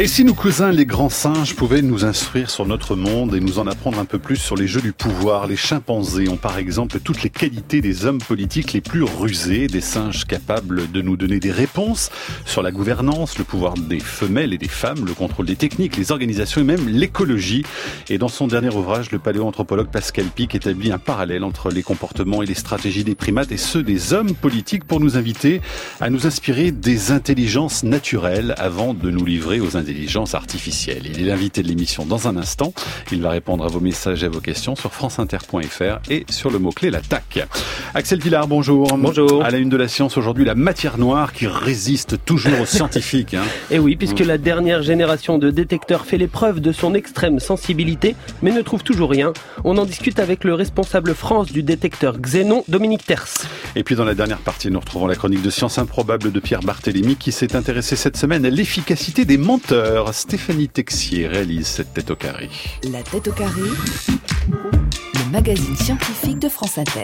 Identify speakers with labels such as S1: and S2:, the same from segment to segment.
S1: Et si nos cousins les grands singes pouvaient nous instruire sur notre monde et nous en apprendre un peu plus sur les jeux du pouvoir, les chimpanzés ont par exemple toutes les qualités des hommes politiques les plus rusés, des singes capables de nous donner des réponses sur la gouvernance, le pouvoir des femelles et des femmes, le contrôle des techniques, les organisations et même l'écologie. Et dans son dernier ouvrage, le paléoanthropologue Pascal Pic établit un parallèle entre les comportements et les stratégies des primates et ceux des hommes politiques pour nous inviter à nous inspirer des intelligences naturelles avant de nous livrer aux intelligences artificielles. Il est l'invité de l'émission dans un instant. Il va répondre à vos messages et à vos questions sur franceinter.fr et sur le mot-clé l'attaque. Axel Villard, bonjour.
S2: Bonjour.
S1: À la une de la science aujourd'hui, la matière noire qui résiste toujours aux scientifiques.
S2: Et oui, puisque la dernière génération de détecteurs fait l'épreuve de son extrême sensibilité, mais ne trouve toujours rien. On en discute avec le responsable France du détecteur Xénon, Dominique Terce.
S1: Et puis dans la dernière partie, nous retrouvons la chronique de Science improbable de Pierre Barthélémy qui s'est intéressé cette semaine à l'efficacité des menteurs. Stéphanie Texier réalise cette tête au carré.
S3: La tête au carré, le magazine scientifique de France Inter.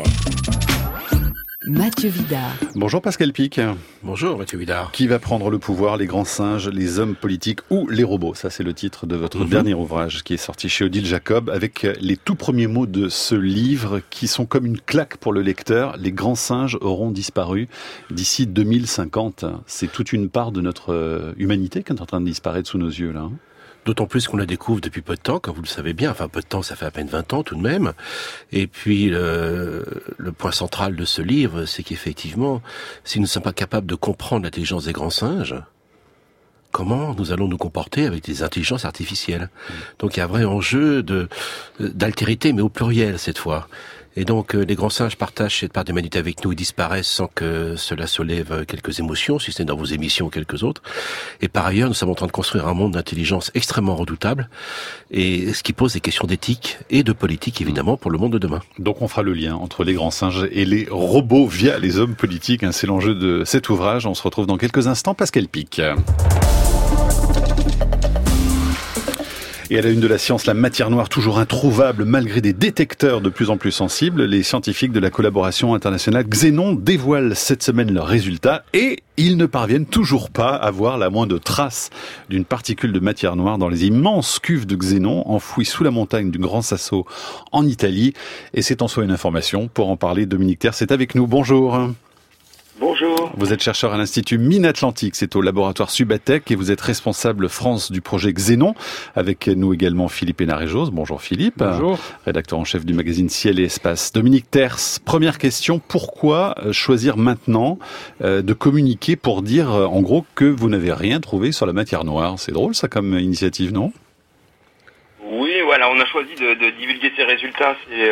S3: Mathieu Vidard.
S1: Bonjour Pascal Pic.
S4: Bonjour Mathieu Vidard.
S1: Qui va prendre le pouvoir, les grands singes, les hommes politiques ou les robots? Ça c'est le titre de votre dernier ouvrage qui est sorti chez Odile Jacob avec les tout premiers mots de ce livre qui sont comme une claque pour le lecteur. Les grands singes auront disparu d'ici 2050. C'est toute une part de notre humanité qui est en train de disparaître sous nos yeux là.
S4: D'autant plus qu'on la découvre depuis peu de temps, comme vous le savez bien. Enfin, peu de temps, ça fait à peine 20 ans tout de même. Et puis, le point central de ce livre, c'est qu'effectivement, si nous ne sommes pas capables de comprendre l'intelligence des grands singes, comment nous allons nous comporter avec des intelligences artificielles? Donc, il y a un vrai enjeu d'altérité, mais au pluriel cette fois. Et donc, les grands singes partagent cette part d'humanité avec nous et disparaissent sans que cela soulève quelques émotions, si ce n'est dans vos émissions ou quelques autres. Et par ailleurs, nous sommes en train de construire un monde d'intelligence extrêmement redoutable, et ce qui pose des questions d'éthique et de politique, évidemment, pour le monde de demain.
S1: Donc on fera le lien entre les grands singes et les robots via les hommes politiques. C'est l'enjeu de cet ouvrage. On se retrouve dans quelques instants. Pascal Pic. Et à la une de la science, la matière noire toujours introuvable malgré des détecteurs de plus en plus sensibles. Les scientifiques de la collaboration internationale Xénon dévoilent cette semaine leurs résultats et ils ne parviennent toujours pas à voir la moindre trace d'une particule de matière noire dans les immenses cuves de Xénon enfouies sous la montagne du Grand Sasso en Italie. Et c'est en soi une information. Pour en parler, Dominique Terce est avec nous. Bonjour.
S5: Bonjour.
S1: Vous êtes chercheur à l'Institut Mine-Atlantique, c'est au laboratoire Subatec et vous êtes responsable France du projet Xénon. Avec nous également Philippe Hénarejos. Bonjour Philippe.
S6: Bonjour.
S1: Rédacteur en chef du magazine Ciel et Espace. Dominique Terce, première question, pourquoi choisir maintenant de communiquer pour dire en gros que vous n'avez rien trouvé sur la matière noire? C'est drôle ça comme initiative, non?
S5: Oui, voilà, on a choisi de divulguer ces résultats.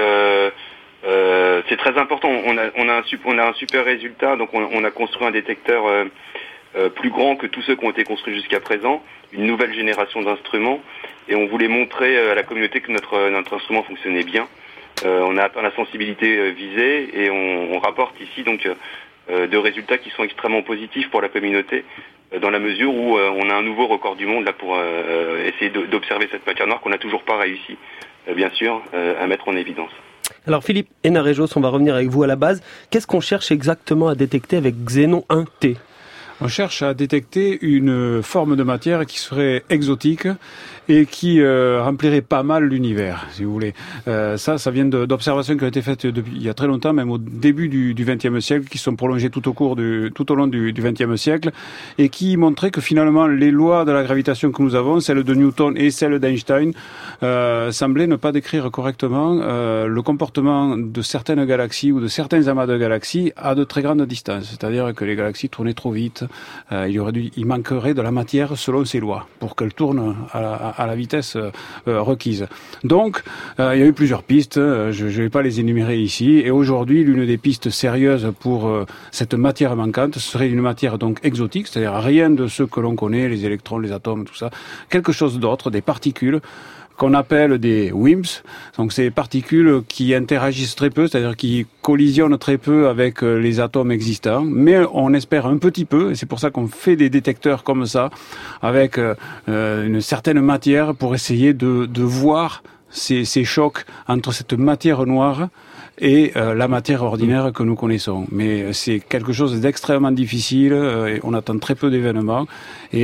S5: C'est très important. On a un super résultat. Donc on a construit un détecteur plus grand que tous ceux qui ont été construits jusqu'à présent, une nouvelle génération d'instruments, et on voulait montrer à la communauté que notre instrument fonctionnait bien. On a atteint la sensibilité visée et on rapporte ici donc de résultats qui sont extrêmement positifs pour la communauté, dans la mesure où on a un nouveau record du monde là pour essayer d'observer cette matière noire qu'on n'a toujours pas réussi, bien sûr, à mettre en évidence.
S2: Alors Philippe Hénarejos, on va revenir avec vous à la base. Qu'est-ce qu'on cherche exactement à détecter avec Xénon 1T ?
S6: On cherche à détecter une forme de matière qui serait exotique et qui remplirait pas mal l'univers, si vous voulez. Ça vient d'observations qui ont été faites depuis il y a très longtemps, même au début du XXe siècle, qui sont prolongées tout au long du XXe siècle, et qui montraient que finalement les lois de la gravitation que nous avons, celles de Newton et celles d'Einstein, semblaient ne pas décrire correctement le comportement de certaines galaxies ou de certains amas de galaxies à de très grandes distances. C'est-à-dire que les galaxies tournaient trop vite. Il manquerait de la matière selon ces lois pour qu'elles tournent à la vitesse requise. Donc, il y a eu plusieurs pistes. Je ne vais pas les énumérer ici. Et aujourd'hui, l'une des pistes sérieuses pour cette matière manquante serait une matière donc exotique, c'est-à-dire rien de ce que l'on connaît, les électrons, les atomes, tout ça. Quelque chose d'autre, des particules qu'on appelle des WIMPs, donc ces particules qui interagissent très peu, c'est-à-dire qui collisionnent très peu avec les atomes existants, mais on espère un petit peu, et c'est pour ça qu'on fait des détecteurs comme ça, avec une certaine matière pour essayer de voir ces chocs entre cette matière noire et la matière ordinaire que nous connaissons. Mais c'est quelque chose d'extrêmement difficile, et on attend très peu d'événements, et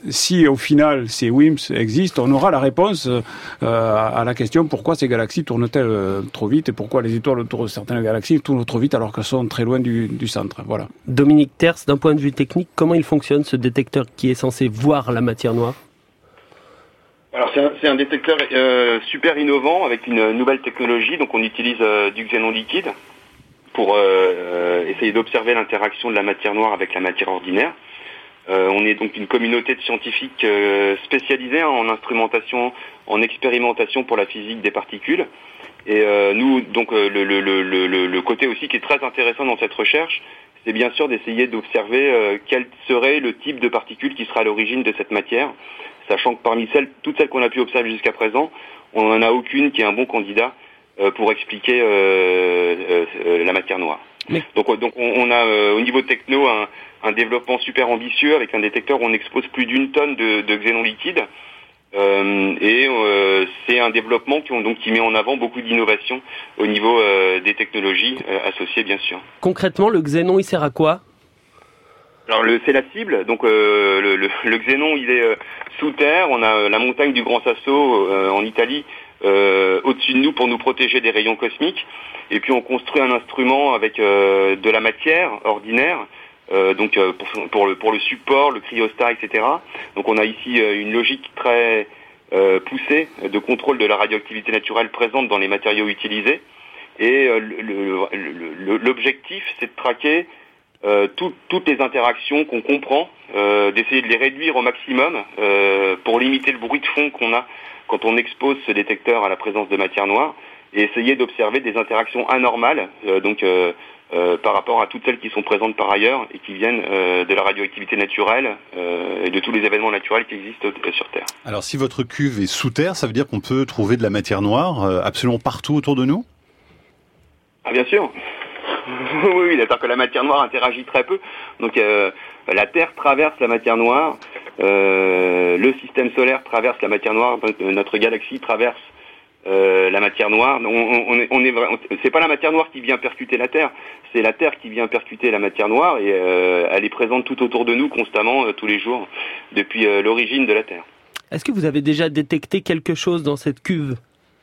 S6: si au final ces WIMPs existent, on aura la réponse à la question pourquoi ces galaxies tournent-elles trop vite et pourquoi les étoiles autour de certaines galaxies tournent trop vite alors qu'elles sont très loin du centre. Voilà.
S2: Dominique Terce, d'un point de vue technique, comment il fonctionne ce détecteur qui est censé voir la matière noire ?
S5: Alors c'est un détecteur super innovant avec une nouvelle technologie. Donc on utilise du xénon liquide pour essayer d'observer l'interaction de la matière noire avec la matière ordinaire. On est donc une communauté de scientifiques spécialisés en instrumentation, en expérimentation pour la physique des particules. Et nous, donc le côté aussi qui est très intéressant dans cette recherche, c'est bien sûr d'essayer d'observer quel serait le type de particules qui sera à l'origine de cette matière, sachant que parmi toutes celles qu'on a pu observer jusqu'à présent, on n'en a aucune qui est un bon candidat pour expliquer la matière noire. Mais... Donc on a au niveau techno un développement super ambitieux avec un détecteur où on expose plus d'1 tonne de xénon liquide. C'est un développement qui met en avant beaucoup d'innovations au niveau des technologies associées, bien sûr.
S2: Concrètement, le xénon, il sert à quoi ?
S5: Alors c'est la cible. Donc le xénon, il est sous terre. On a la montagne du Grand Sasso en Italie au-dessus de nous pour nous protéger des rayons cosmiques. Et puis on construit un instrument avec de la matière ordinaire. Pour le support, le cryostat, etc. Donc on a ici une logique très poussée de contrôle de la radioactivité naturelle présente dans les matériaux utilisés. Et l'objectif, c'est de traquer toutes les interactions qu'on comprend, d'essayer de les réduire au maximum pour limiter le bruit de fond qu'on a quand on expose ce détecteur à la présence de matière noire et essayer d'observer des interactions anormales, par rapport à toutes celles qui sont présentes par ailleurs et qui viennent de la radioactivité naturelle et de tous les événements naturels qui existent sur Terre.
S1: Alors si votre cuve est sous terre, ça veut dire qu'on peut trouver de la matière noire absolument partout autour de nous ?
S5: Ah bien sûr. Oui, c'est-à-dire que la matière noire interagit très peu. Donc la Terre traverse la matière noire, le système solaire traverse la matière noire, notre galaxie traverse la matière noire. C'est pas la matière noire qui vient percuter la Terre, c'est la Terre qui vient percuter la matière noire et elle est présente tout autour de nous constamment, tous les jours, depuis l'origine de la Terre.
S2: Est-ce que vous avez déjà détecté quelque chose dans cette cuve ?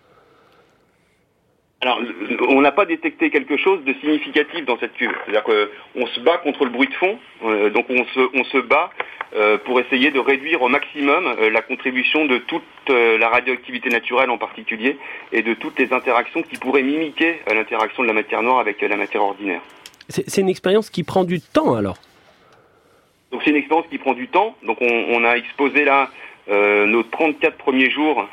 S5: Alors, on n'a pas détecté quelque chose de significatif dans cette cuve. C'est-à-dire qu'on se bat contre le bruit de fond, donc on se bat pour essayer de réduire au maximum la contribution de toute la radioactivité naturelle en particulier et de toutes les interactions qui pourraient mimiquer l'interaction de la matière noire avec la matière ordinaire.
S2: C'est une expérience qui prend du temps alors ?
S5: Donc c'est une expérience qui prend du temps. Donc on a exposé là nos 34 premiers jours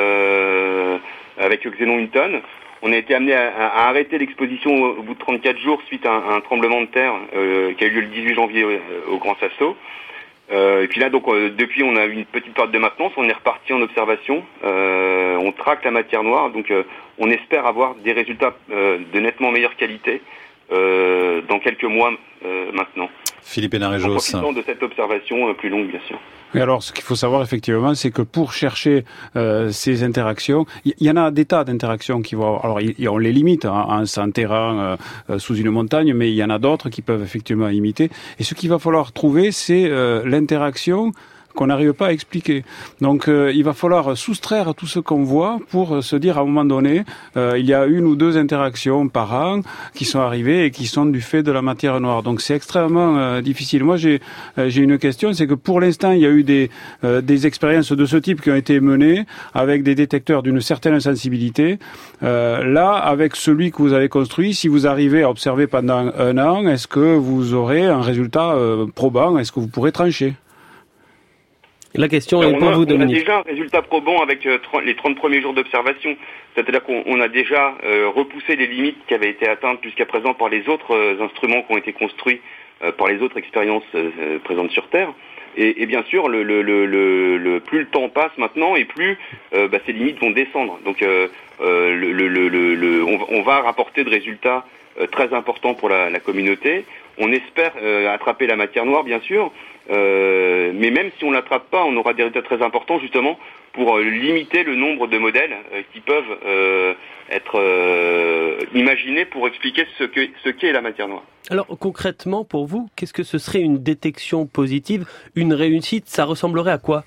S5: avec le xénon 1 tonne. On a été amené à arrêter l'exposition au bout de 34 jours suite à un tremblement de terre qui a eu lieu le 18 janvier au Grand Sasso. Et puis là, donc depuis, on a eu une petite période de maintenance. On est reparti en observation. On traque la matière noire. Donc, on espère avoir des résultats de nettement meilleure qualité dans quelques mois maintenant.
S1: Philippe Hénarejos.
S5: En profitant de cette observation plus longue, bien sûr.
S6: Et alors, ce qu'il faut savoir effectivement, c'est que pour chercher ces interactions, il y en a des tas d'interactions qui vont. Alors, on les limite en s'enterrant sous une montagne, mais il y en a d'autres qui peuvent effectivement imiter. Et ce qu'il va falloir trouver, c'est l'interaction qu'on n'arrive pas à expliquer. Donc il va falloir soustraire tout ce qu'on voit pour se dire à un moment donné, il y a 1 ou 2 interactions par an qui sont arrivées et qui sont du fait de la matière noire. Donc c'est extrêmement difficile. Moi j'ai une question, c'est que pour l'instant il y a eu des expériences de ce type qui ont été menées avec des détecteurs d'une certaine sensibilité. Là, avec celui que vous avez construit, si vous arrivez à observer pendant 1 an, est-ce que vous aurez un résultat probant? Est-ce que vous pourrez trancher?
S2: La question est pour vous, Dominique.
S5: On a déjà un résultat probant avec les 30 premiers jours d'observation. C'est-à-dire qu'on a déjà repoussé les limites qui avaient été atteintes jusqu'à présent par les autres instruments qui ont été construits par les autres expériences présentes sur Terre. Et bien sûr, plus le temps passe maintenant et plus ces limites vont descendre. Donc on va rapporter de résultats très importants pour la communauté. On espère attraper la matière noire, bien sûr, mais même si on l'attrape pas, on aura des résultats très importants justement pour limiter le nombre de modèles qui peuvent être imaginés pour expliquer ce qu'est la matière noire.
S2: Alors concrètement, pour vous, qu'est-ce que ce serait une détection positive, une réussite? Ça ressemblerait à quoi?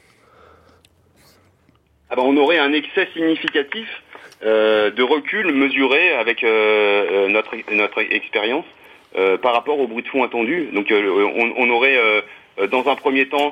S5: On aurait un excès significatif de recul mesuré avec notre expérience par rapport au bruit de fond attendu. Donc on aurait dans un premier temps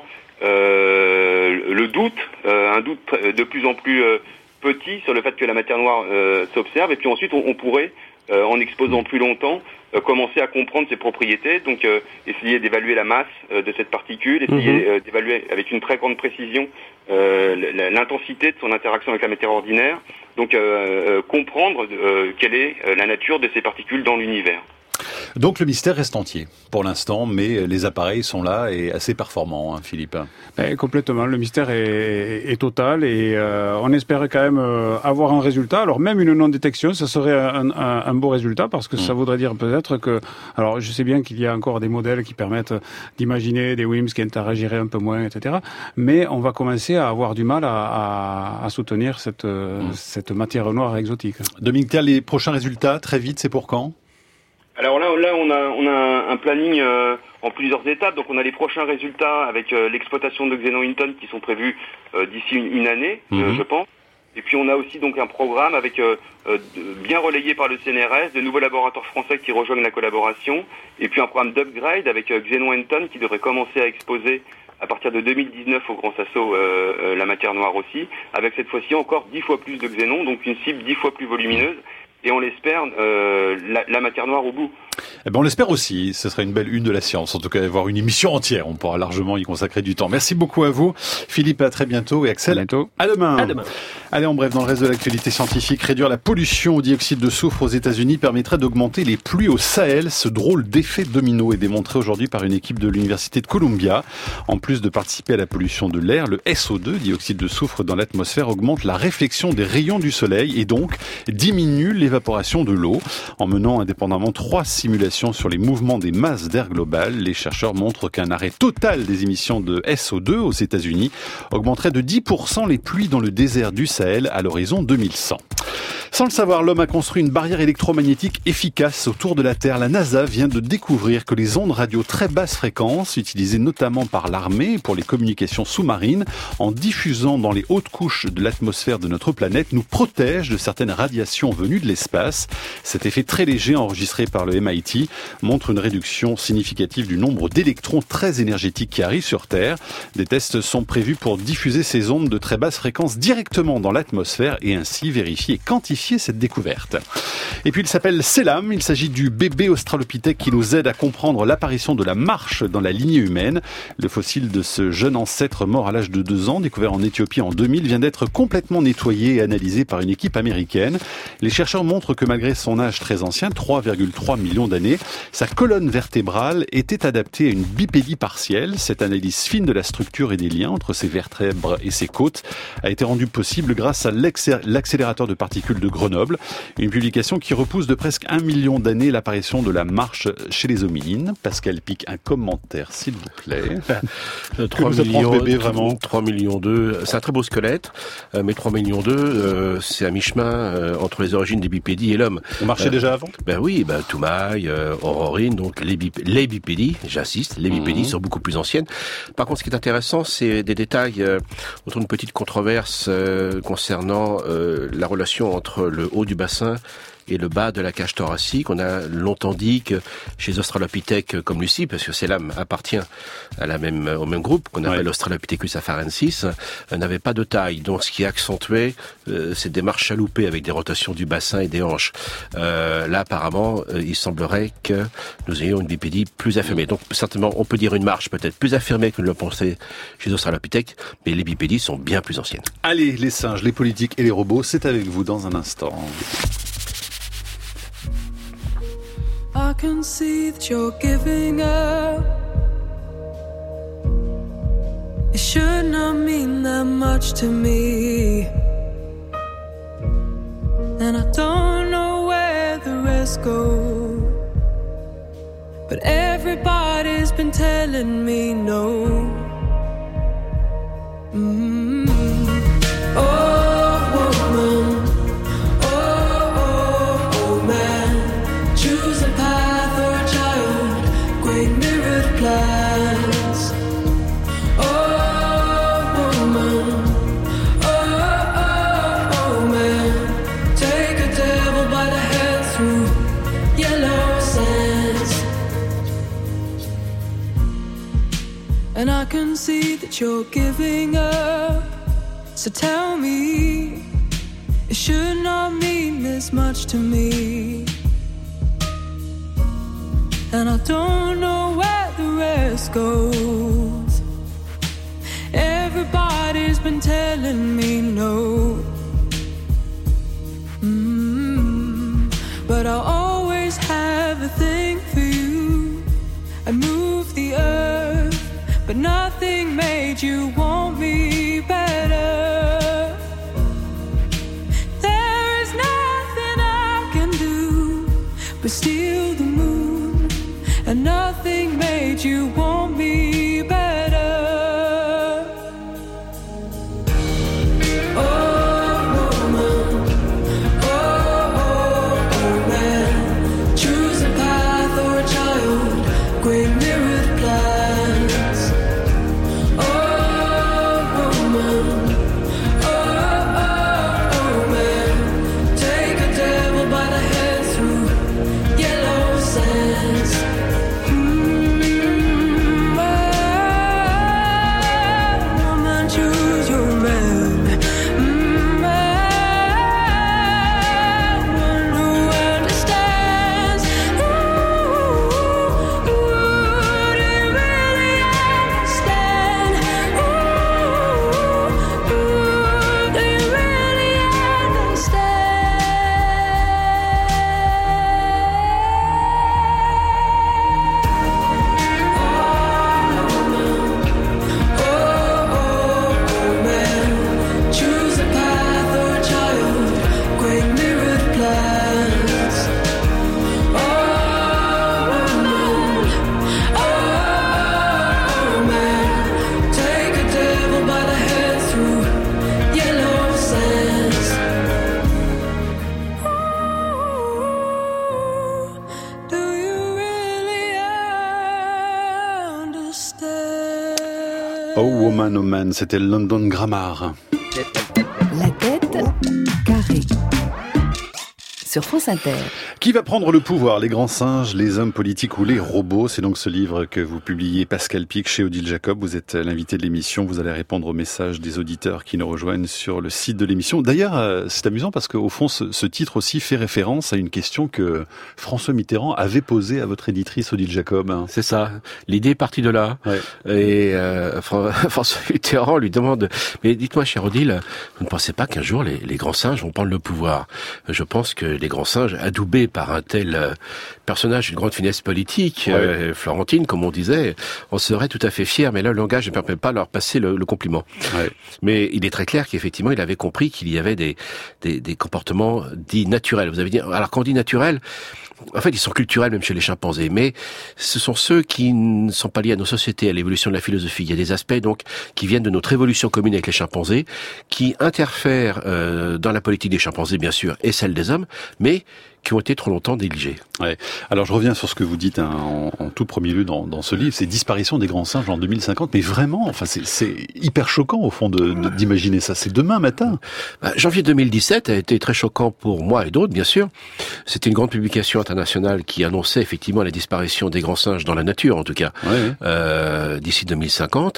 S5: le doute, un doute de plus en plus petit sur le fait que la matière noire s'observe, et puis ensuite on pourrait, en exposant plus longtemps, commencer à comprendre ses propriétés, donc essayer d'évaluer la masse de cette particule, essayer d'évaluer avec une très grande précision l'intensité de son interaction avec la matière ordinaire, donc comprendre quelle est la nature de ces particules dans l'univers.
S1: Donc le mystère reste entier pour l'instant, mais les appareils sont là et assez performants, hein, Philippe.
S6: Complètement, le mystère est total et on espère quand même avoir un résultat. Alors même une non-détection, ça serait un beau résultat parce que ça voudrait dire peut-être que... Alors je sais bien qu'il y a encore des modèles qui permettent d'imaginer des WIMPs qui interagiraient un peu moins, etc. Mais on va commencer à avoir du mal à soutenir cette matière noire exotique.
S1: Dominique Terre, les prochains résultats, très vite, c'est pour quand ?
S5: Alors là, on a un planning en plusieurs étapes. Donc on a les prochains résultats avec l'exploitation de Xenon Hinton qui sont prévus d'ici une année, je pense. Et puis on a aussi donc un programme avec bien relayé par le CNRS, de nouveaux laboratoires français qui rejoignent la collaboration, et puis un programme d'upgrade avec Xenon Hinton qui devrait commencer à exposer à partir de 2019 au Grand Sasso la matière noire aussi, avec cette fois-ci encore 10 fois plus de xénon, donc une cible 10 fois plus volumineuse. Et on l'espère, la matière noire au bout.
S1: On l'espère aussi, ce serait une belle une de la science, en tout cas avoir une émission entière, on pourra largement y consacrer du temps. Merci beaucoup à vous, Philippe, à très bientôt, et Axel,
S6: à bientôt.
S1: À demain.
S2: À demain.
S1: Allez, en bref, dans le reste de l'actualité scientifique, réduire la pollution au dioxyde de soufre aux États-Unis permettrait d'augmenter les pluies au Sahel. Ce drôle d'effet domino est démontré aujourd'hui par une équipe de l'Université de Columbia. En plus de participer à la pollution de l'air, le SO2, dioxyde de soufre dans l'atmosphère, augmente la réflexion des rayons du soleil et donc diminue l'évaporation de l'eau. En menant indépendamment 3 simulations sur les mouvements des masses d'air globales, les chercheurs montrent qu'un arrêt total des émissions de SO2 aux États-Unis augmenterait de 10% les pluies dans le désert du Sahel à l'horizon 2100. Sans le savoir, l'homme a construit une barrière électromagnétique efficace autour de la Terre. La NASA vient de découvrir que les ondes radio très basse fréquence, utilisées notamment par l'armée pour les communications sous-marines, en diffusant dans les hautes couches de l'atmosphère de notre planète, nous protègent de certaines radiations venues de l'espace. Cet effet très léger enregistré par le MIT montre une réduction significative du nombre d'électrons très énergétiques qui arrivent sur Terre. Des tests sont prévus pour diffuser ces ondes de très basse fréquence directement dans l'atmosphère et ainsi vérifier et quantifier cette découverte. Et puis il s'appelle Selam, il s'agit du bébé australopithèque qui nous aide à comprendre l'apparition de la marche dans la lignée humaine. Le fossile de ce jeune ancêtre mort à l'âge de 2 ans, découvert en Éthiopie en 2000, vient d'être complètement nettoyé et analysé par une équipe américaine. Les chercheurs montrent que malgré son âge très ancien, 3,3 millions d'années, sa colonne vertébrale était adaptée à une bipédie partielle. Cette analyse fine de la structure et des liens entre ses vertèbres et ses côtes a été rendue possible grâce à l'accélérateur de particules de Grenoble, une publication qui repousse de presque 1 million d'années l'apparition de la marche chez les hominines. Pascal Pic, un commentaire, s'il vous plaît.
S4: 3 millions 2, c'est un très beau squelette, mais 3 millions 2, c'est à mi-chemin entre les origines des bipédies et l'homme.
S1: On marchait déjà avant ?
S4: Oui, Toumaï, Aurorine, donc les bipédies, j'insiste, les bipédies sont beaucoup plus anciennes. Par contre, ce qui est intéressant, c'est des détails autour d'une petite controverse concernant la relation entre le haut du bassin et le bas de la cage thoracique. On a longtemps dit que chez les australopithèques comme Lucie, parce que Selam appartient à au même groupe qu'on appelle Australopithecus afarensis, n'avait pas de taille. Donc ce qui accentuait cette démarche chaloupée avec des rotations du bassin et des hanches. Là apparemment, il semblerait que nous ayons une bipédie plus affirmée. Donc certainement, on peut dire une marche peut-être plus affirmée que nous l'avons pensé chez les australopithèques, mais les bipédies sont bien plus anciennes.
S1: Allez, les singes, les politiques et les robots, c'est avec vous dans un instant.
S7: I can see that you're giving up. It should not mean that much to me. And I don't know where the rest go. But every telling me no. Oh woman, oh man, choose a path or a child, great mirrored plans. Oh woman, oh man, take a devil by the head through yellow sands. And I can see that you're giving up. So tell me, it should not mean this much to me. And I don't know where the rest goes. Everybody's been telling me no. But I'll always have a thing for you. I moved the earth, but nothing made you want me better. There is nothing I can do but steal the moon, and nothing made you want me better. Oh woman, oh man, choose a path or a child, great mirrored plans.
S1: Oh Woman, oh Man, c'était London Grammar.
S3: La tête carrée. Sur France Inter.
S1: Qui va prendre le pouvoir, les grands singes, les hommes politiques ou les robots? C'est donc ce livre que vous publiez, Pascal Pic, chez Odile Jacob. Vous êtes l'invité de l'émission. Vous allez répondre aux messages des auditeurs qui nous rejoignent sur le site de l'émission. D'ailleurs, c'est amusant parce qu'au fond, ce titre aussi fait référence à une question que François Mitterrand avait posée à votre éditrice Odile Jacob.
S4: C'est ça. L'idée est partie de là. Ouais. Et François Mitterrand lui demande, mais dites-moi, chère Odile, vous ne pensez pas qu'un jour les grands singes vont prendre le pouvoir? Je pense que les grands singes, adoubés par un tel personnage, une grande finesse politique, florentine, comme on disait, on serait tout à fait fiers, mais là, le langage ne permet pas de leur passer le compliment. Ouais. Mais il est très clair qu'effectivement, il avait compris qu'il y avait des comportements dits naturels. Vous avez dit, alors quand on dit naturel, en fait, ils sont culturels même chez les chimpanzés, mais ce sont ceux qui ne sont pas liés à nos sociétés, à l'évolution de la philosophie. Il y a des aspects donc qui viennent de notre évolution commune avec les chimpanzés, qui interfèrent dans la politique des chimpanzés, bien sûr, et celle des hommes, mais qui ont été trop longtemps négligés.
S1: Ouais. Alors je reviens sur ce que vous dites en tout premier lieu dans ce livre, c'est disparition des grands singes en 2050, mais vraiment, enfin c'est hyper choquant au fond d'imaginer ça. C'est demain matin.
S4: Janvier 2017 a été très choquant pour moi et d'autres, bien sûr. C'était une grande publication internationale qui annonçait effectivement la disparition des grands singes dans la nature, en tout cas, d'ici 2050.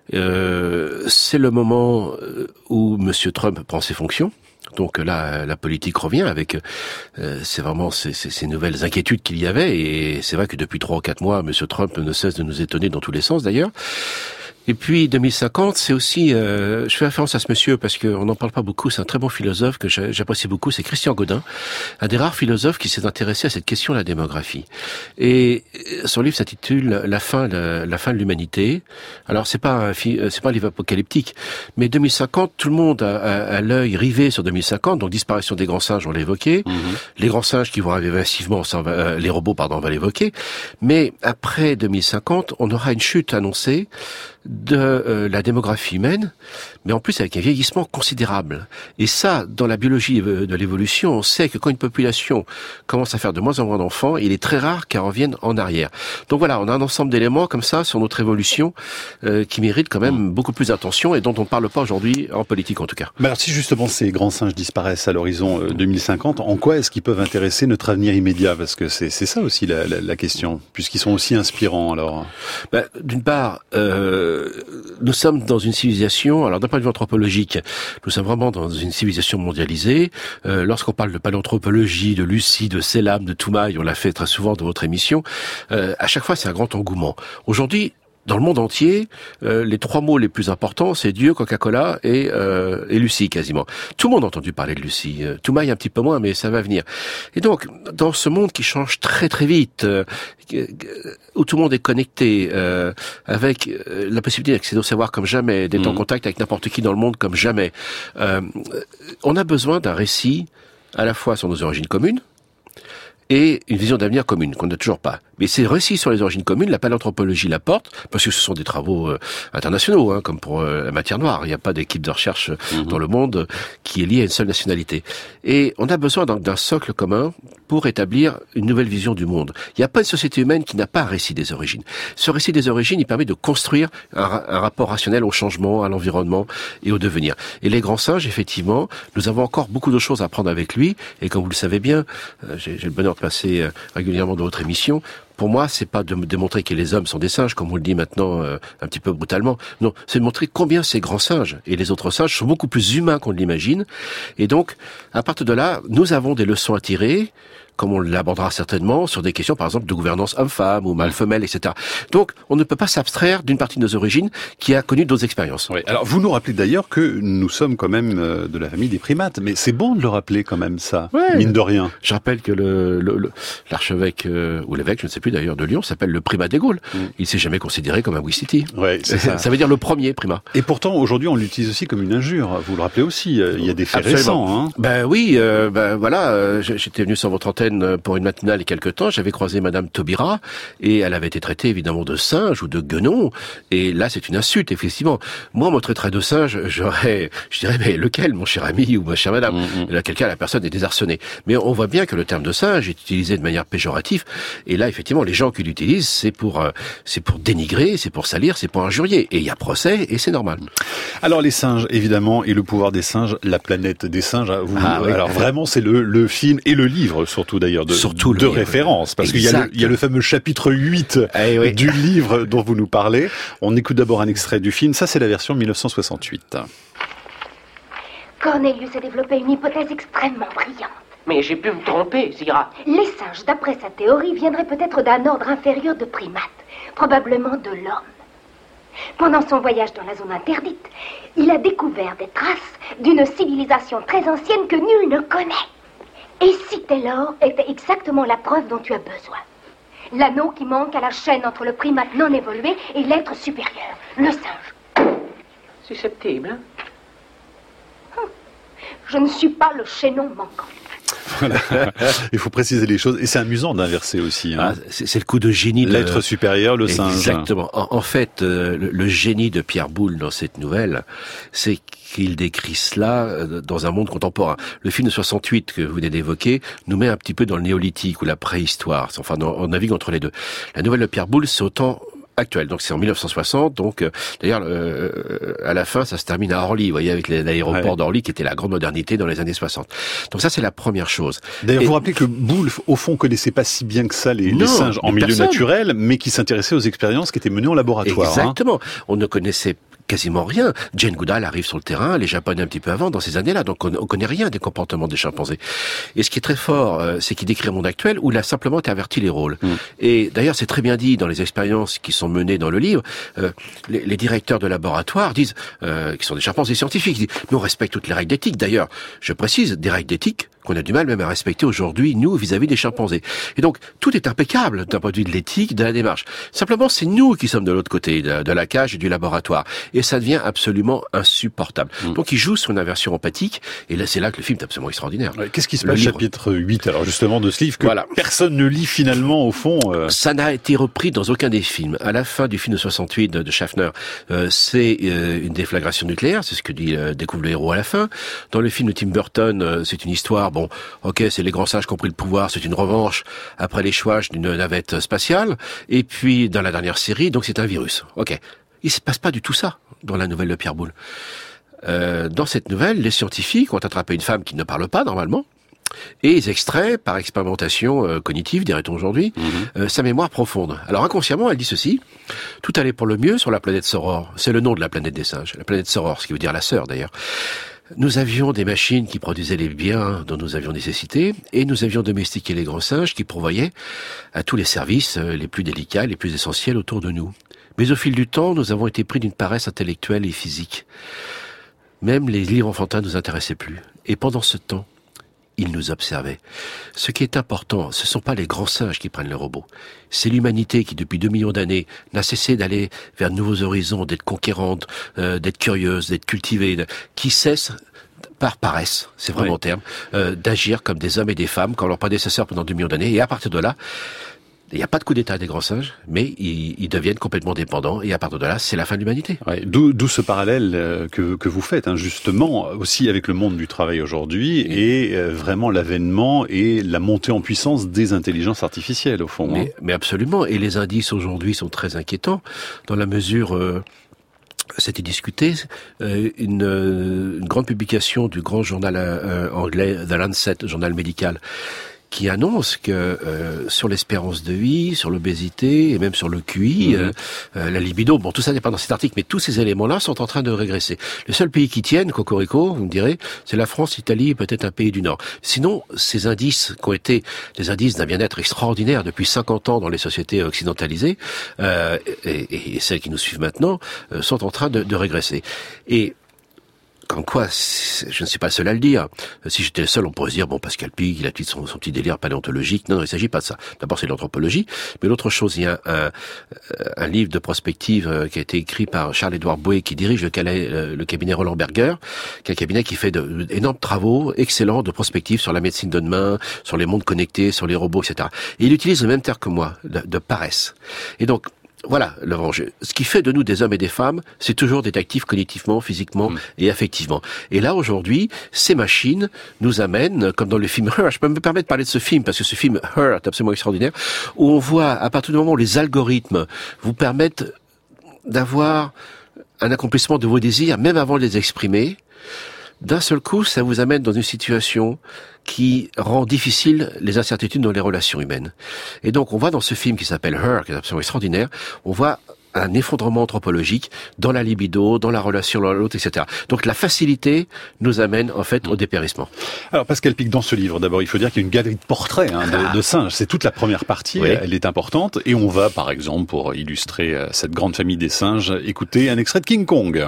S4: C'est le moment où Monsieur Trump prend ses fonctions. Donc là, la politique revient avec, c'est vraiment ces nouvelles inquiétudes qu'il y avait, et c'est vrai que depuis 3 ou 4 mois, Monsieur Trump ne cesse de nous étonner dans tous les sens d'ailleurs. Et puis 2050, c'est aussi, je fais référence à ce monsieur parce qu'on n'en parle pas beaucoup, c'est un très bon philosophe que j'apprécie beaucoup, c'est Christian Godin, un des rares philosophes qui s'est intéressé à cette question de la démographie. Et son livre s'intitule La fin de l'humanité. Alors c'est pas un livre apocalyptique, mais 2050, tout le monde a l'œil rivé sur 2050, donc disparition des grands singes, on l'a évoqué, les grands singes qui vont arriver massivement, les robots, on va l'évoquer, mais après 2050, on aura une chute annoncée de la démographie humaine, mais en plus avec un vieillissement considérable. Et ça, dans la biologie de l'évolution, on sait que quand une population commence à faire de moins en moins d'enfants, il est très rare qu'elle revienne en arrière. Donc voilà, on a un ensemble d'éléments comme ça sur notre évolution qui méritent quand même beaucoup plus d'attention et dont on ne parle pas aujourd'hui en politique en tout cas.
S1: Mais alors si justement ces grands singes disparaissent à l'horizon 2050, en quoi est-ce qu'ils peuvent intéresser notre avenir immédiat? Parce que c'est ça aussi la question, puisqu'ils sont aussi inspirants alors.
S4: D'une part, nous sommes dans une civilisation, alors d'un point de vue anthropologique, nous sommes vraiment dans une civilisation mondialisée. Lorsqu'on parle de paléanthropologie, de Lucie, de Selam, de Toumaï, on l'a fait très souvent dans votre émission, à chaque fois c'est un grand engouement. Aujourd'hui, dans le monde entier, les 3 mots les plus importants, c'est Dieu, Coca-Cola et Lucie quasiment. Tout le monde a entendu parler de Lucie. Toumaï un petit peu moins, mais ça va venir. Et donc, dans ce monde qui change très très vite, où tout le monde est connecté, avec la possibilité d'accéder au savoir comme jamais, d'être en contact avec n'importe qui dans le monde comme jamais, on a besoin d'un récit à la fois sur nos origines communes, et une vision d'avenir commune, qu'on n'a toujours pas. Mais ces récits sur les origines communes, la paléanthropologie l'apporte, parce que ce sont des travaux internationaux, comme pour la matière noire. Il n'y a pas d'équipe de recherche dans le monde qui est liée à une seule nationalité. Et on a besoin d'un socle commun pour établir une nouvelle vision du monde. Il n'y a pas une société humaine qui n'a pas un récit des origines. Ce récit des origines, il permet de construire un rapport rationnel au changement, à l'environnement et au devenir. Et les grands singes, effectivement, nous avons encore beaucoup de choses à prendre avec lui. Et comme vous le savez bien, j'ai le bonheur de passer régulièrement dans votre émission. Pour moi, c'est pas de démontrer que les hommes sont des singes, comme on le dit maintenant un petit peu brutalement. Non, c'est de montrer combien ces grands singes et les autres singes sont beaucoup plus humains qu'on ne l'imagine. Et donc, à partir de là, nous avons des leçons à tirer, comme on l'abordera certainement, sur des questions, par exemple, de gouvernance homme-femme ou mâle-femelle, etc. Donc, on ne peut pas s'abstraire d'une partie de nos origines qui a connu d'autres expériences.
S1: Oui. Alors, vous nous rappelez d'ailleurs que nous sommes quand même de la famille des primates, mais c'est bon de le rappeler quand même, ça, mine de rien.
S4: Je rappelle que l'archevêque, ou l'évêque, je ne sais plus d'ailleurs, de Lyon, s'appelle le primat des Gaules. Il s'est jamais considéré comme un Ouistiti.
S1: Ouais, c'est ça.
S4: Ça veut dire le premier primat.
S1: Et pourtant, aujourd'hui, on l'utilise aussi comme une injure. Vous le rappelez aussi, il y a des faits récents.
S4: Oui, voilà, j'étais venu sur votre antenne pour une matinale il y a quelque temps, j'avais croisé Madame Taubira, et elle avait été traitée évidemment de singe ou de guenon, et là c'est une insulte, effectivement. Moi, on me traiterait de singe, je dirais, mais lequel, mon cher ami ou ma chère madame? Là, quelqu'un, la personne est désarçonnée. Mais on voit bien que le terme de singe est utilisé de manière péjorative, et là, effectivement, les gens qui l'utilisent, c'est pour dénigrer, c'est pour salir, c'est pour injurier. Et il y a procès, et c'est normal.
S1: Alors, les singes, évidemment, et le pouvoir des singes, la planète des singes, alors vraiment, c'est le film et le livre, surtout d'ailleurs, de référence, parce qu'il y a le fameux chapitre 8 du livre dont vous nous parlez. On écoute d'abord un extrait du film, ça c'est la version 1968.
S8: Cornelius a développé une hypothèse extrêmement brillante.
S9: Mais j'ai pu me tromper, Syrah.
S8: Les singes, d'après sa théorie, viendraient peut-être d'un ordre inférieur de primates, probablement de l'homme. Pendant son voyage dans la zone interdite, il a découvert des traces d'une civilisation très ancienne que nul ne connaît. Et si Taylor était exactement la preuve dont tu as besoin. L'anneau qui manque à la chaîne entre le primate non évolué et l'être supérieur, le singe.
S9: Susceptible, hein?
S8: Je ne suis pas le chaînon manquant.
S1: Voilà. Il faut préciser les choses. Et c'est amusant d'inverser aussi.
S4: C'est le coup de génie de
S1: l'être supérieur, le singe.
S4: Exactement. En fait, le génie de Pierre Boulle dans cette nouvelle, c'est qu'il décrit cela dans un monde contemporain. Le film de 68 que vous venez d'évoquer nous met un petit peu dans le néolithique ou la préhistoire. Enfin, on navigue entre les deux. La nouvelle de Pierre Boulle, c'est autant actuel. Donc c'est en 1960. Donc d'ailleurs à la fin ça se termine à Orly, vous voyez, avec l'aéroport d'Orly qui était la grande modernité dans les années 60. Donc ça c'est la première chose.
S1: D'ailleurs vous rappelez que Boulle au fond connaissait pas si bien que ça les singes en milieu naturel, mais qui s'intéressait aux expériences qui étaient menées en laboratoire.
S4: Exactement. On ne connaissait quasiment rien. Jane Goodall arrive sur le terrain, les Japonais un petit peu avant, dans ces années-là, donc on connaît rien des comportements des chimpanzés. Et ce qui est très fort, c'est qu'il décrit un monde actuel où il a simplement inverti les rôles. Et d'ailleurs, c'est très bien dit dans les expériences qui sont menées dans le livre, les directeurs de laboratoire disent, qui sont des chimpanzés scientifiques, disent, nous on respecte toutes les règles d'éthique. D'ailleurs, je précise, des règles d'éthique qu'on a du mal même à respecter aujourd'hui, nous, vis-à-vis des chimpanzés. Et donc, tout est impeccable d'un point de vue de l'éthique, de la démarche. Simplement, c'est nous qui sommes de l'autre côté de la cage et du laboratoire. Et ça devient absolument insupportable. Donc, il joue sur une inversion empathique, et là, c'est là que le film est absolument extraordinaire.
S1: Qu'est-ce qui se passe chapitre 8, alors justement, de ce livre que personne ne lit finalement, au fond
S4: Ça n'a été repris dans aucun des films. À la fin du film de 68 de Schaffner, c'est une déflagration nucléaire, c'est ce que découvre le héros à la fin. Dans le film de Tim Burton, c'est une histoire, bon, ok, c'est les grands sages qui ont pris le pouvoir, c'est une revanche après l'échouage d'une navette spatiale. Et puis, dans la dernière série, donc c'est un virus. Ok. Il se passe pas du tout ça dans la nouvelle de Pierre Boulle. Dans cette nouvelle, les scientifiques ont attrapé une femme qui ne parle pas normalement, et ils extraient, par expérimentation cognitive, dirait-on aujourd'hui, sa mémoire profonde. Alors inconsciemment, elle dit ceci: tout allait pour le mieux sur la planète Soror. C'est le nom de la planète des singes, la planète Soror, ce qui veut dire la sœur d'ailleurs. Nous avions des machines qui produisaient les biens dont nous avions nécessité, et nous avions domestiqué les grands singes qui pourvoyaient à tous les services les plus délicats, les plus essentiels autour de nous. Mais au fil du temps, nous avons été pris d'une paresse intellectuelle et physique. Même les livres enfantins ne nous intéressaient plus. Et pendant ce temps, ils nous observaient. Ce qui est important, ce ne sont pas les grands singes qui prennent le robot. C'est l'humanité qui, depuis 2 millions d'années, n'a cessé d'aller vers de nouveaux horizons, d'être conquérante, d'être curieuse, d'être cultivée, qui cesse, par paresse, c'est vraiment le terme, d'agir comme des hommes et des femmes, comme leurs prédécesseurs pendant 2 millions d'années. Et à partir de là, il n'y a pas de coup d'état des grands singes, mais ils deviennent complètement dépendants, et à partir de là, c'est la fin de l'humanité.
S1: Ouais, d'où ce parallèle que vous faites, hein, justement, aussi avec le monde du travail aujourd'hui, et vraiment l'avènement et la montée en puissance des intelligences artificielles, au fond.
S4: Mais absolument, et les indices aujourd'hui sont très inquiétants, dans la mesure... C'était discuté, une grande publication du grand journal anglais The Lancet, journal médical, qui annonce que sur l'espérance de vie, sur l'obésité et même sur le QI, la libido, bon tout ça n'est pas dans cet article, mais tous ces éléments-là sont en train de régresser. Les seuls pays qui tiennent, cocorico, vous me direz, c'est la France, l'Italie et peut-être un pays du Nord. Sinon, ces indices qui ont été des indices d'un bien-être extraordinaire depuis 50 ans dans les sociétés occidentalisées, et celles qui nous suivent maintenant, sont en train de régresser. Et comme quoi, je ne suis pas le seul à le dire. Si j'étais le seul, on pourrait se dire, bon, Pascal Pic, il a son petit délire paléontologique. Non, il ne s'agit pas de ça. D'abord, c'est de l'anthropologie. Mais l'autre chose, il y a un livre de prospective qui a été écrit par Charles-Édouard Bouet, qui dirige le cabinet Roland Berger, qui est un cabinet qui fait d'énormes travaux excellents de prospective sur la médecine de demain, sur les mondes connectés, sur les robots, etc. Et il utilise le même terme que moi, de paresse. Et donc, voilà, ce qui fait de nous des hommes et des femmes, c'est toujours d'être actifs cognitivement, physiquement et affectivement. Et là, aujourd'hui, ces machines nous amènent, comme dans le film Her, je peux me permettre de parler de ce film, parce que ce film Her est absolument extraordinaire, où on voit, à partir du moment où les algorithmes vous permettent d'avoir un accomplissement de vos désirs, même avant de les exprimer, d'un seul coup, ça vous amène dans une situation qui rend difficile les incertitudes dans les relations humaines. Et donc, on voit dans ce film qui s'appelle Her, qui est absolument extraordinaire, on voit un effondrement anthropologique dans la libido, dans la relation l'un à l'autre, etc. Donc, la facilité nous amène, en fait, au dépérissement.
S1: Alors, Pascal Pic, dans ce livre, d'abord, il faut dire qu'il y a une galerie de portraits de singes. C'est toute la première partie, elle est importante. Et on va, par exemple, pour illustrer cette grande famille des singes, écouter un extrait de King Kong.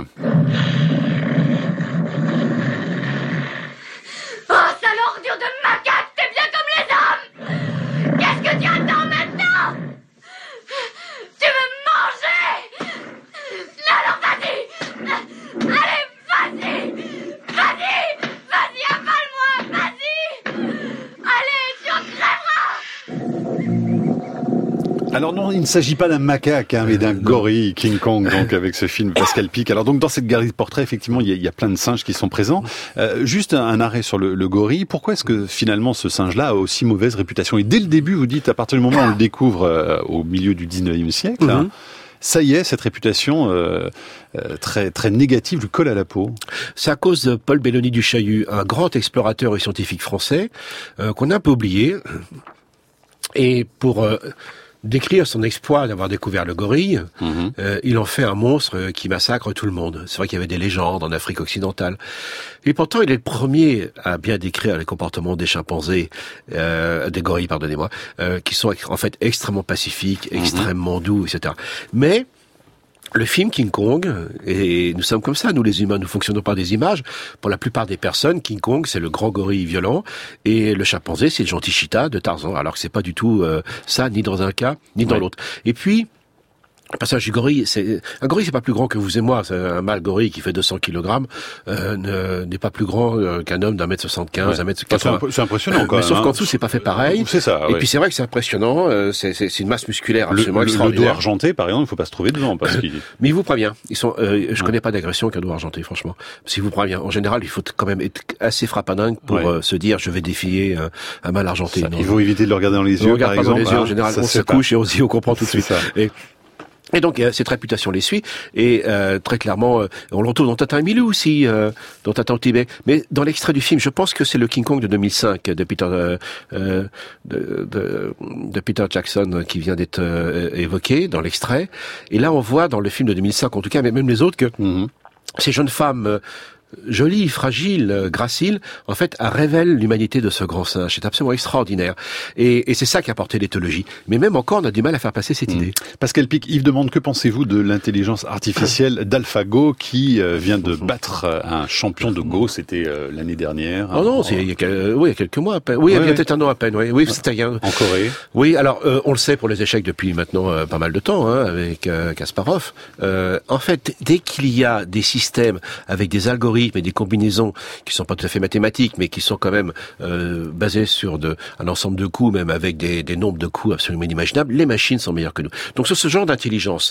S1: Alors non, il ne s'agit pas d'un macaque, mais d'un gorille, King Kong, donc avec ce film Pascal Pic. Alors donc dans cette galerie de portraits, effectivement, il y a plein de singes qui sont présents. Juste un arrêt sur le gorille. Pourquoi est-ce que finalement ce singe-là a aussi mauvaise réputation? Et dès le début, vous dites, à partir du moment où on le découvre au milieu du 19e siècle, ça y est, cette réputation très très négative lui colle à la peau.
S4: C'est à cause de Paul Belloni du Chaillu, un grand explorateur et scientifique français qu'on a un peu oublié. Et pour décrire son exploit d'avoir découvert le gorille, il en fait un monstre qui massacre tout le monde. C'est vrai qu'il y avait des légendes en Afrique occidentale. Et pourtant, il est le premier à bien décrire les comportements des chimpanzés, des gorilles, pardonnez-moi, qui sont en fait extrêmement pacifiques, extrêmement doux, etc. Mais le film King Kong, et nous sommes comme ça, nous les humains, nous fonctionnons par des images. Pour la plupart des personnes, King Kong, c'est le grand gorille violent, et le chimpanzé, c'est le gentil cheetah de Tarzan. Alors que c'est pas du tout ça, ni dans un cas, ni dans l'autre. Et puis, le passage du gorille, un gorille, c'est pas plus grand que vous et moi. C'est un mâle gorille qui fait 200 kg, n'est pas plus grand qu'un homme d'1m75, 1m80.
S1: C'est impressionnant, quoi.
S4: Mais sauf qu'en dessous, c'est pas fait pareil.
S1: C'est ça.
S4: Et puis c'est vrai que c'est impressionnant. C'est une masse musculaire absolument extraordinaire.
S1: Le dos argenté, par exemple, il faut pas se trouver devant, parce qu'il.
S4: Mais il vous prévient. Ils sont. Je connais pas d'agression qu'un dos argenté, franchement. S'il vous prévient. En général, il faut quand même être assez frappadingue pour se dire, je vais défier un mâle argenté.
S1: Il faut éviter de le regarder dans les yeux.
S4: On regarde pas dans les yeux. En général, on se couche et on comprend tout de suite. Et donc cette réputation les suit, et très clairement on le retrouve dans Tintin et Milou aussi, dans Tintin au Tibet. Mais dans l'extrait du film, je pense que c'est le King Kong de 2005 de Peter Jackson qui vient d'être évoqué dans l'extrait. Et là on voit dans le film de 2005 en tout cas, mais même les autres, que ces jeunes femmes jolie, fragile, gracile, en fait, révèle l'humanité de ce grand singe. C'est absolument extraordinaire. Et c'est ça qui a porté l'éthologie. Mais même encore, on a du mal à faire passer cette idée.
S1: Pascal Pic, Yves demande, que pensez-vous de l'intelligence artificielle d'AlphaGo qui vient de battre un champion de Go? C'était l'année dernière.
S4: Oh non, il y a quelques mois à peine. Oui, il y a peut-être un an à peine. Oui, c'était rien.
S1: En Corée.
S4: Oui, alors, on le sait pour les échecs depuis maintenant pas mal de temps, avec Kasparov. En fait, dès qu'il y a des systèmes avec des algorithmes et des combinaisons qui sont pas tout à fait mathématiques, mais qui sont quand même basées sur un ensemble de coups, même avec des nombres de coups absolument inimaginables, les machines sont meilleures que nous. Donc sur ce genre d'intelligence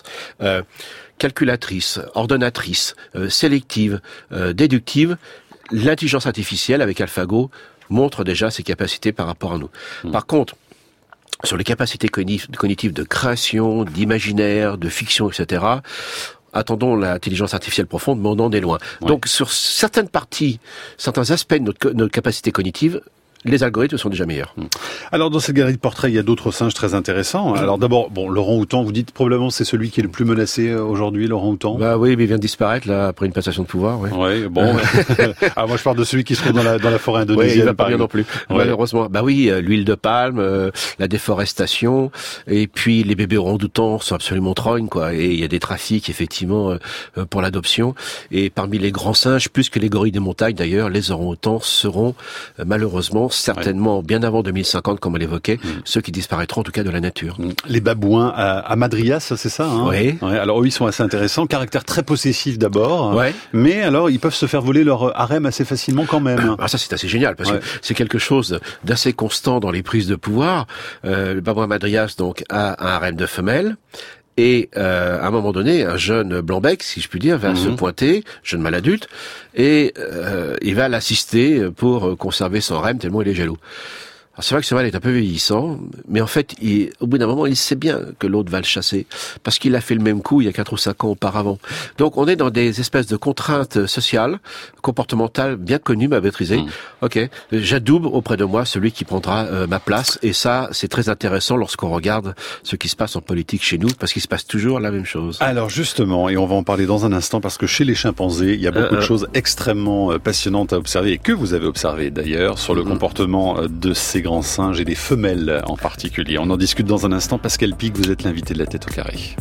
S4: calculatrice, ordonnatrice, sélective, déductive, l'intelligence artificielle avec AlphaGo montre déjà ses capacités par rapport à nous. Par contre, sur les capacités cognitives de création, d'imaginaire, de fiction, etc., attendons l'intelligence artificielle profonde, mais on en est loin. Donc, sur certaines parties, certains aspects de notre capacité cognitive, les algorithmes sont déjà meilleurs.
S1: Alors, dans cette galerie de portraits, il y a d'autres singes très intéressants. Alors d'abord, l'orang-outan, vous dites probablement c'est celui qui est le plus menacé aujourd'hui, l'orang-outan.
S4: Bah oui, mais il vient de disparaître là après une passation de pouvoir.
S1: Oui, bon. Moi je parle de celui qui se trouve dans la forêt indonésienne.
S4: Il va pas bien non plus. Malheureusement. Bah oui, l'huile de palme, la déforestation, et puis les bébés orang-outans sont absolument trognes, quoi. Et il y a des trafics effectivement pour l'adoption. Et parmi les grands singes, plus que les gorilles des montagnes d'ailleurs, les orang-outans seront malheureusement certainement bien avant 2050, comme on l'évoquait, ceux qui disparaîtront en tout cas de la nature.
S1: Les babouins à Madrias, c'est ça, hein?
S4: Oui.
S1: Alors eux, ils sont assez intéressants, caractère très possessif d'abord, mais alors ils peuvent se faire voler leur harem assez facilement quand même.
S4: Ah, ça c'est assez génial, parce que c'est quelque chose d'assez constant dans les prises de pouvoir. Le babouin Madrias donc a un harem de femelles. Et à un moment donné, un jeune blanc-bec, si je puis dire, va se pointer, jeune mâle adulte, et il va l'assister pour conserver son harem tellement il est jaloux. Alors c'est vrai que ce mâle est un peu vieillissant, mais en fait, au bout d'un moment, il sait bien que l'autre va le chasser, parce qu'il a fait le même coup il y a 4 ou 5 ans auparavant. Donc on est dans des espèces de contraintes sociales, comportementales, bien connues, mais à maîtriser. Ok, j'adoube auprès de moi celui qui prendra ma place, et ça, c'est très intéressant lorsqu'on regarde ce qui se passe en politique chez nous, parce qu'il se passe toujours la même chose.
S1: Alors justement, et on va en parler dans un instant, parce que chez les chimpanzés, il y a beaucoup de choses extrêmement passionnantes à observer, et que vous avez observé d'ailleurs, sur le comportement de ces grands singes et des femelles en particulier. On en discute dans un instant. Pascal Pic, vous êtes l'invité de la Tête au carré.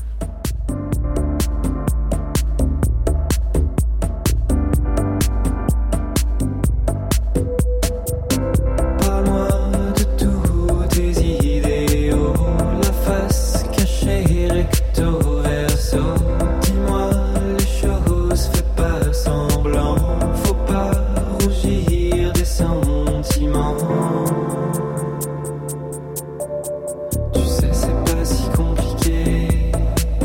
S7: Tu sais, c'est pas si compliqué.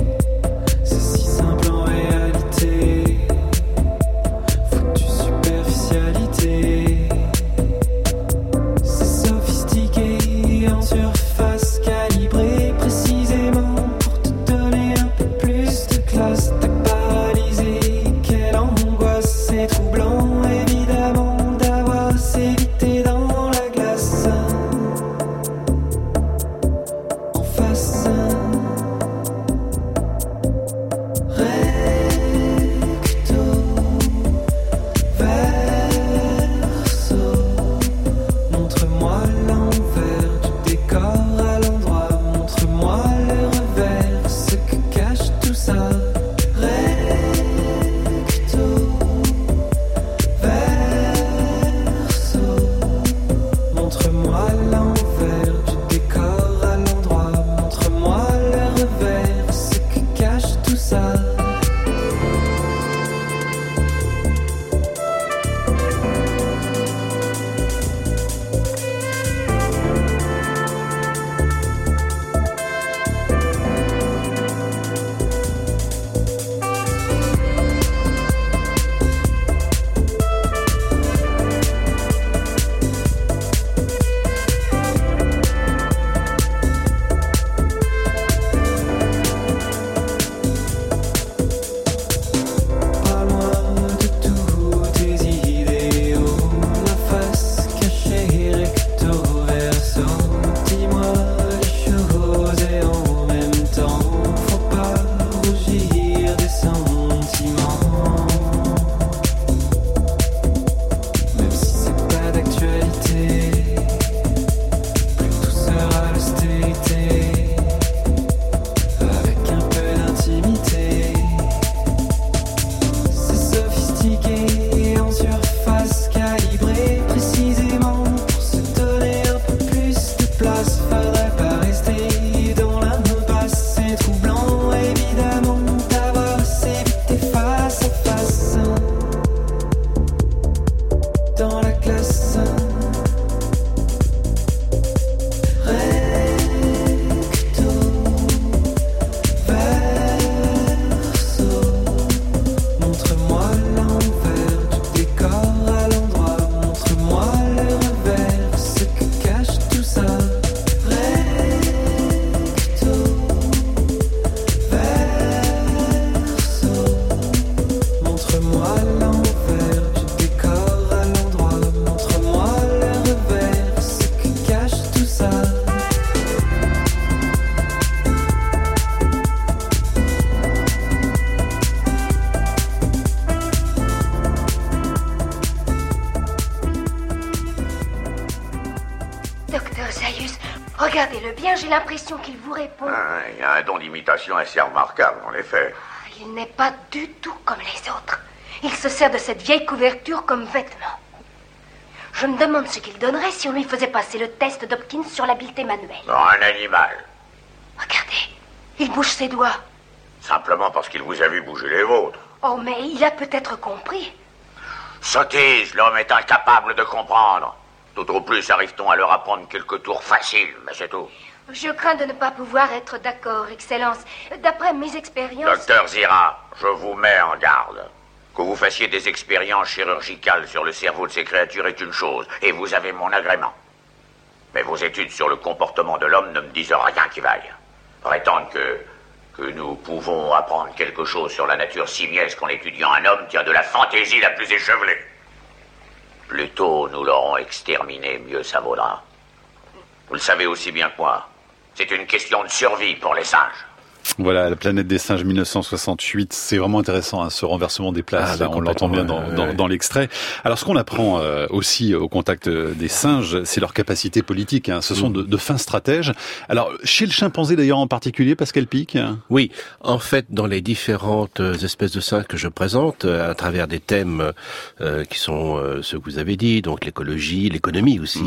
S8: Regardez-le bien, j'ai l'impression qu'il vous répond.
S10: Il a un don d'imitation assez remarquable, en effet.
S8: Il n'est pas du tout comme les autres. Il se sert de cette vieille couverture comme vêtement. Je me demande ce qu'il donnerait si on lui faisait passer le test d'Hopkins sur l'habileté manuelle.
S10: Un animal.
S8: Regardez, il bouge ses doigts.
S10: Simplement parce qu'il vous a vu bouger les vôtres.
S8: Oh, mais il a peut-être compris.
S10: Sottise, l'homme est incapable de comprendre. Tout au plus arrive-t-on à leur apprendre quelques tours faciles, mais c'est tout.
S8: Je crains de ne pas pouvoir être d'accord, Excellence. D'après mes expériences...
S10: Docteur Zira, je vous mets en garde. Que vous fassiez des expériences chirurgicales sur le cerveau de ces créatures est une chose, et vous avez mon agrément. Mais vos études sur le comportement de l'homme ne me disent rien qui vaille. Prétendre que nous pouvons apprendre quelque chose sur la nature simiesque en étudiant un homme tient de la fantaisie la plus échevelée. Plus tôt nous l'aurons exterminé, mieux ça vaudra. Vous le savez aussi bien que moi. C'est une question de survie pour les singes.
S1: Voilà, la planète des singes 1968, c'est vraiment intéressant, ce renversement des places, là, on l'entend bien dans l'extrait. Alors ce qu'on apprend aussi au contact des singes, c'est leur capacité politique, ce sont de fins stratèges. Alors chez le chimpanzé d'ailleurs en particulier, Pascal Pic.
S4: Oui, en fait dans les différentes espèces de singes que je présente, à travers des thèmes qui sont ceux que vous avez dit, donc l'écologie, l'économie aussi,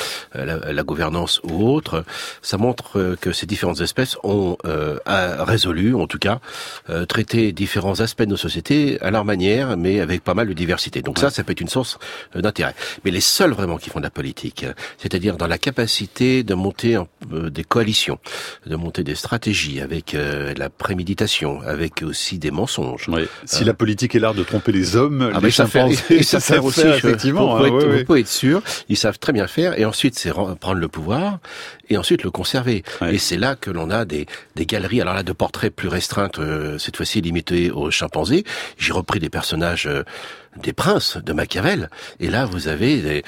S4: la gouvernance ou autre, ça montre que ces différentes espèces ont résolu, en tout cas, traiter différents aspects de nos sociétés à leur manière, mais avec pas mal de diversité. Donc ça peut être une source d'intérêt. Mais les seuls vraiment qui font de la politique, c'est-à-dire dans la capacité de monter des coalitions, de monter des stratégies avec la préméditation, avec aussi des mensonges.
S1: Oui. Si la politique est l'art de tromper les hommes, les chimpanzés,
S4: ils savent faire aussi,
S1: effectivement.
S4: Vous pouvez être sûr, ils savent très bien faire, et ensuite c'est prendre le pouvoir, et ensuite le conserver. Ouais. Et c'est là que l'on a des galeries, alors là, de portraits plus restreintes, cette fois-ci limitées aux chimpanzés. J'ai repris des personnages des princes de Machiavel, et là vous avez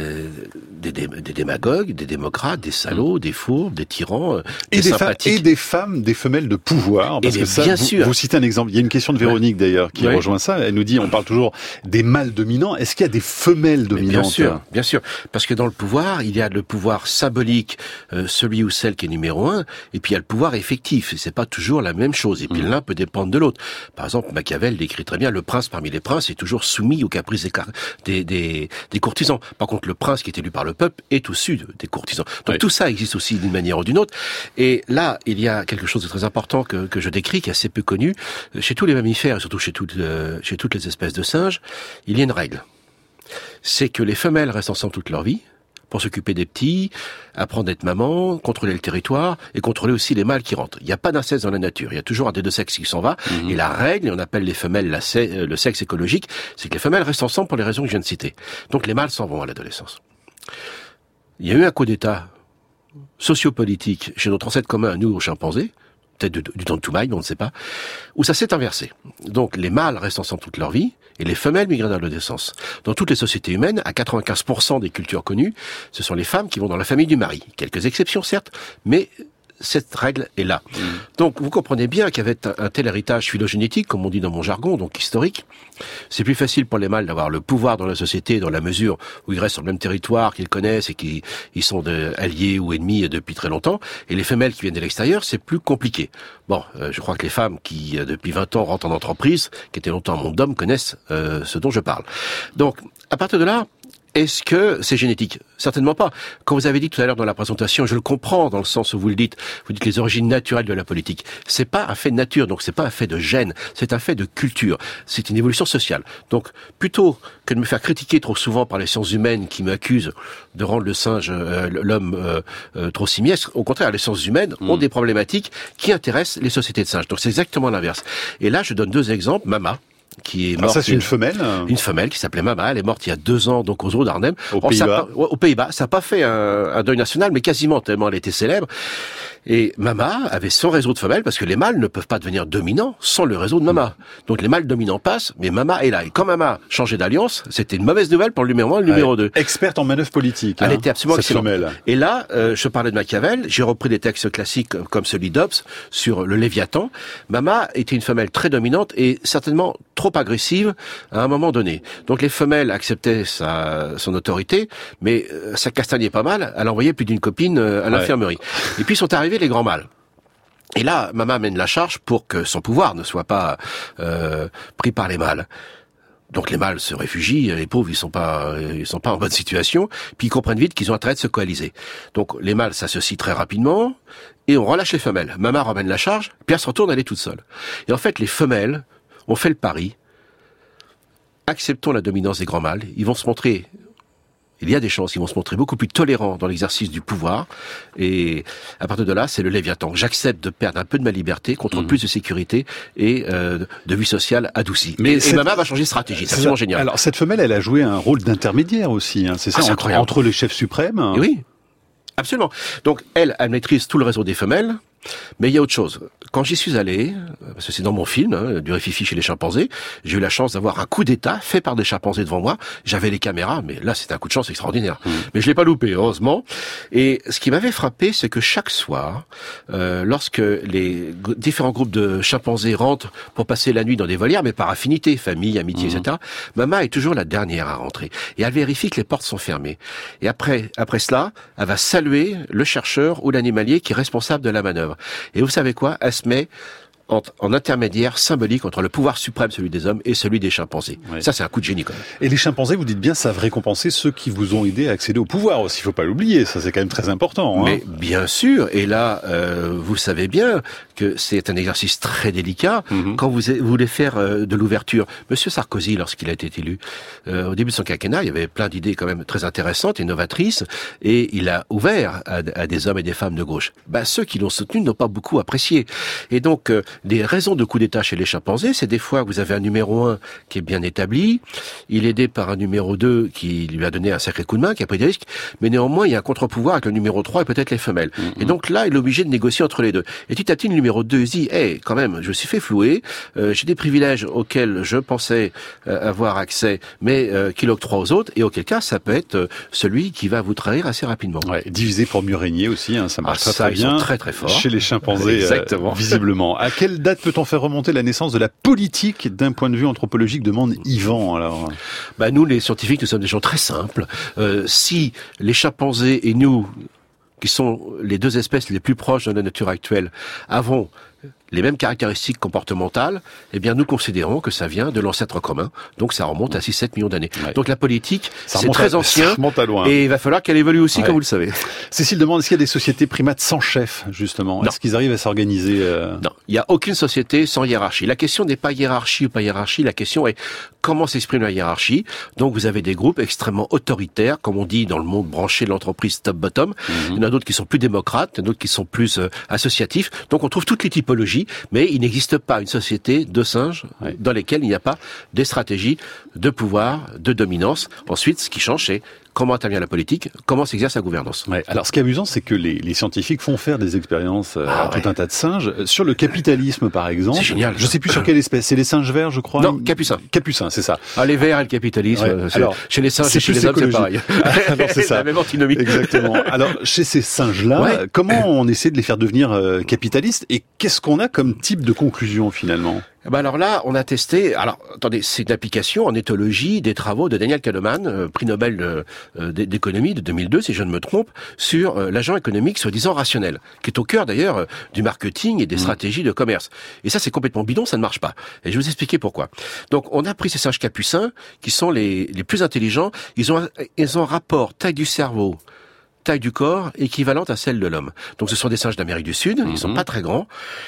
S4: des démagogues, des démocrates, des salauds, des fourbes, des tyrans, des sympathiques.
S1: Et des femmes, des femelles de pouvoir, parce que ça, vous citez un exemple. Il y a une question de Véronique d'ailleurs qui rejoint ça. Elle nous dit, on parle toujours des mâles dominants. Est-ce qu'il y a des femelles dominantes?
S4: Bien sûr, parce que dans le pouvoir, il y a le pouvoir symbolique, celui ou celle qui est numéro 1, et puis il y a le pouvoir effectif. Et c'est pas toujours la même chose. Et puis l'un peut dépendre de l'autre. Par exemple, Machiavel décrit très bien le prince parmi les princes est toujours soumis aux caprices des courtisans. Par contre, le prince qui est élu par le peuple est au-dessus des courtisans. Donc tout ça existe aussi d'une manière ou d'une autre. Et là, il y a quelque chose de très important que je décris, qui est assez peu connu. Chez tous les mammifères, et surtout chez toutes les espèces de singes, il y a une règle. C'est que les femelles restent ensemble toute leur vie, pour s'occuper des petits, apprendre à être maman, contrôler le territoire et contrôler aussi les mâles qui rentrent. Il n'y a pas d'inceste dans la nature, il y a toujours un des deux sexes qui s'en va. Et la règle, et on appelle les femelles le sexe écologique, c'est que les femelles restent ensemble pour les raisons que je viens de citer. Donc les mâles s'en vont à l'adolescence. Il y a eu un coup d'État sociopolitique chez notre ancêtre commun, nous, aux chimpanzés, peut-être du temps de Toumaï, mais on ne sait pas, où ça s'est inversé. Donc les mâles restent ensemble toute leur vie, et les femelles migrent dans l'adolescence. Dans toutes les sociétés humaines, à 95% des cultures connues, ce sont les femmes qui vont dans la famille du mari. Quelques exceptions, certes, mais cette règle est là. Donc vous comprenez bien qu'avec un tel héritage phylogénétique, comme on dit dans mon jargon, donc historique, c'est plus facile pour les mâles d'avoir le pouvoir dans la société dans la mesure où ils restent sur le même territoire, qu'ils connaissent et qu'ils sont alliés ou ennemis depuis très longtemps. Et les femelles qui viennent de l'extérieur, c'est plus compliqué. Bon, je crois que les femmes qui, depuis 20 ans, rentrent en entreprise, qui étaient longtemps un monde d'hommes, connaissent ce dont je parle. Donc, à partir de là, est-ce que c'est génétique? Certainement pas. Quand vous avez dit tout à l'heure dans la présentation, je le comprends dans le sens où vous dites les origines naturelles de la politique. C'est pas un fait de nature, donc c'est pas un fait de gène, c'est un fait de culture. C'est une évolution sociale. Donc, plutôt que de me faire critiquer trop souvent par les sciences humaines qui m'accusent de rendre le singe, l'homme trop simiesque, au contraire, les sciences humaines ont des problématiques qui intéressent les sociétés de singes. Donc c'est exactement l'inverse. Et là, je donne deux exemples. Mama, qui est morte.
S1: Ça, c'est une femelle?
S4: Une femelle qui s'appelait Mama. Elle est morte il y a 2 ans, donc aux eaux d'Arnhem.
S1: Aux Pays-Bas.
S4: Aux Pays-Bas. Ça n'a pas fait un deuil national, mais quasiment, tellement elle était célèbre. Et Mama avait son réseau de femelles, parce que les mâles ne peuvent pas devenir dominants sans le réseau de Mama. Donc les mâles dominants passent, mais Mama est là. Et quand Mama changeait d'alliance, c'était une mauvaise nouvelle pour le numéro 1 et le numéro 2.
S1: Experte en manœuvre politique.
S4: Elle était absolument
S1: cette
S4: excellente.
S1: femelle.
S4: Et là, je parlais de Machiavel, j'ai repris des textes classiques comme celui d'Hobbes sur le Léviathan. Mama était une femelle très dominante et certainement trop agressive à un moment donné. Donc les femelles acceptaient son autorité, mais ça castagnait pas mal. Elle envoyait plus d'une copine à l'infirmerie. Et puis sont arrivés les grands mâles. Et là, Mama mène la charge pour que son pouvoir ne soit pas pris par les mâles. Donc les mâles se réfugient, les pauvres ils sont pas en bonne situation, puis ils comprennent vite qu'ils ont intérêt de se coaliser. Donc les mâles s'associent très rapidement et on relâche les femelles. Mama ramène la charge, puis elle se retourne, elle est toute seule. Et en fait les femelles ont fait le pari, acceptons la dominance des grands mâles, ils vont se montrer, il y a des chances, ils vont se montrer beaucoup plus tolérants dans l'exercice du pouvoir, et à partir de là, c'est le Léviathan. J'accepte de perdre un peu de ma liberté contre plus de sécurité et de vie sociale adoucie. Et Mama va changer de stratégie, c'est absolument génial.
S1: Alors cette femelle, elle a joué un rôle d'intermédiaire aussi, hein, c'est ça, entre les chefs suprêmes.
S4: Et oui, absolument. Donc elle maîtrise tout le réseau des femelles. Mais il y a autre chose. Quand j'y suis allé, parce que c'est dans mon film, du Rififi chez les chimpanzés, j'ai eu la chance d'avoir un coup d'état fait par des chimpanzés devant moi. J'avais les caméras, mais là c'était un coup de chance extraordinaire. Mais je l'ai pas loupé, heureusement. Et ce qui m'avait frappé, c'est que chaque soir, lorsque les différents groupes de chimpanzés rentrent pour passer la nuit dans des volières, mais par affinité, famille, amitié, etc., Mama est toujours la dernière à rentrer. Et elle vérifie que les portes sont fermées. Et après cela, elle va saluer le chercheur ou l'animalier qui est responsable de la manœuvre. Et vous savez quoi? Elle se met en intermédiaire symbolique entre le pouvoir suprême, celui des hommes, et celui des chimpanzés. Ouais. Ça, c'est un coup de génie, quand même.
S1: Et les chimpanzés, vous dites bien, savent récompenser ceux qui vous ont aidé à accéder au pouvoir aussi. Il faut pas l'oublier. Ça, c'est quand même très important.
S4: Mais bien sûr. Et là, vous savez bien que c'est un exercice très délicat. Quand vous voulez faire de l'ouverture. Monsieur Sarkozy, lorsqu'il a été élu, au début de son quinquennat, il y avait plein d'idées quand même très intéressantes et novatrices. Et il a ouvert à des hommes et des femmes de gauche. Ceux qui l'ont soutenu n'ont pas beaucoup apprécié. Et donc, des raisons de coup d'état chez les chimpanzés, c'est des fois que vous avez un numéro 1 qui est bien établi, il est aidé par un numéro 2 qui lui a donné un sacré coup de main, qui a pris des risques, mais néanmoins il y a un contre-pouvoir avec le numéro 3 et peut-être les femelles. Et donc là, il est obligé de négocier entre les deux. Et petit à petit, le numéro 2 dit, quand même, je me suis fait flouer, j'ai des privilèges auxquels je pensais avoir accès, mais qu'il octroie aux autres, et auquel cas, ça peut être celui qui va vous trahir assez rapidement.
S1: Ouais, diviser pour mieux régner aussi, ça marche très bien.
S4: Ils sont très très forts.
S1: Chez les chimpanzés, visiblement. À quelle date peut-on faire remonter la naissance de la politique d'un point de vue anthropologique, demande Yvan, alors?
S4: Nous, les scientifiques, nous sommes des gens très simples. Si les chimpanzés et nous, qui sont les deux espèces les plus proches de la nature actuelle, avons les mêmes caractéristiques comportementales, nous considérons que ça vient de l'ancêtre commun. Donc ça remonte à 6-7 millions d'années. Ouais. Donc la politique, c'est très ancien. Et il va falloir qu'elle évolue aussi, comme vous le savez.
S1: Cécile demande, est-ce qu'il y a des sociétés primates sans chef, justement? Est-ce qu'ils arrivent à s'organiser?
S4: Non, il n'y a aucune société sans hiérarchie. La question n'est pas hiérarchie ou pas hiérarchie, la question est comment s'exprime la hiérarchie. Donc vous avez des groupes extrêmement autoritaires, comme on dit dans le monde branché de l'entreprise top-bottom. Il y en a d'autres qui sont plus démocrates, d'autres qui sont plus associatifs. Donc on trouve toutes les typologies, mais il n'existe pas une société de singes dans lesquelles il n'y a pas des stratégies de pouvoir, de dominance. Ensuite, ce qui change, c'est comment intervient la politique, comment s'exerce la gouvernance.
S1: Ouais. Alors, ce qui est amusant, c'est que les scientifiques font faire des expériences à tout un tas de singes. Sur le capitalisme, par exemple.
S4: C'est génial.
S1: Je sais plus sur quelle espèce. C'est les singes verts, je crois.
S4: Non, capucins.
S1: Capucins, c'est ça.
S4: Les verts et le capitalisme. Alors, chez les singes et chez les hommes, c'est pareil.
S1: Alors, c'est ça.
S4: La même antinomie.
S1: Exactement. Alors, chez ces singes-là, comment on essaie de les faire devenir capitalistes et qu'est-ce qu'on a comme type de conclusion, finalement?
S4: Alors là, on a testé. Alors, attendez, c'est une application en éthologie des travaux de Daniel Kahneman, prix Nobel d'économie de 2002, si je ne me trompe, sur l'agent économique soi-disant rationnel, qui est au cœur d'ailleurs du marketing et des stratégies de commerce. Et ça, c'est complètement bidon, ça ne marche pas. Et je vais vous expliquer pourquoi. Donc, on a pris ces singes capucins, qui sont les plus intelligents. Ils ont un rapport taille du cerveau, taille du corps, équivalente à celle de l'homme. Donc, ce sont des singes d'Amérique du Sud. Ils sont pas très grands.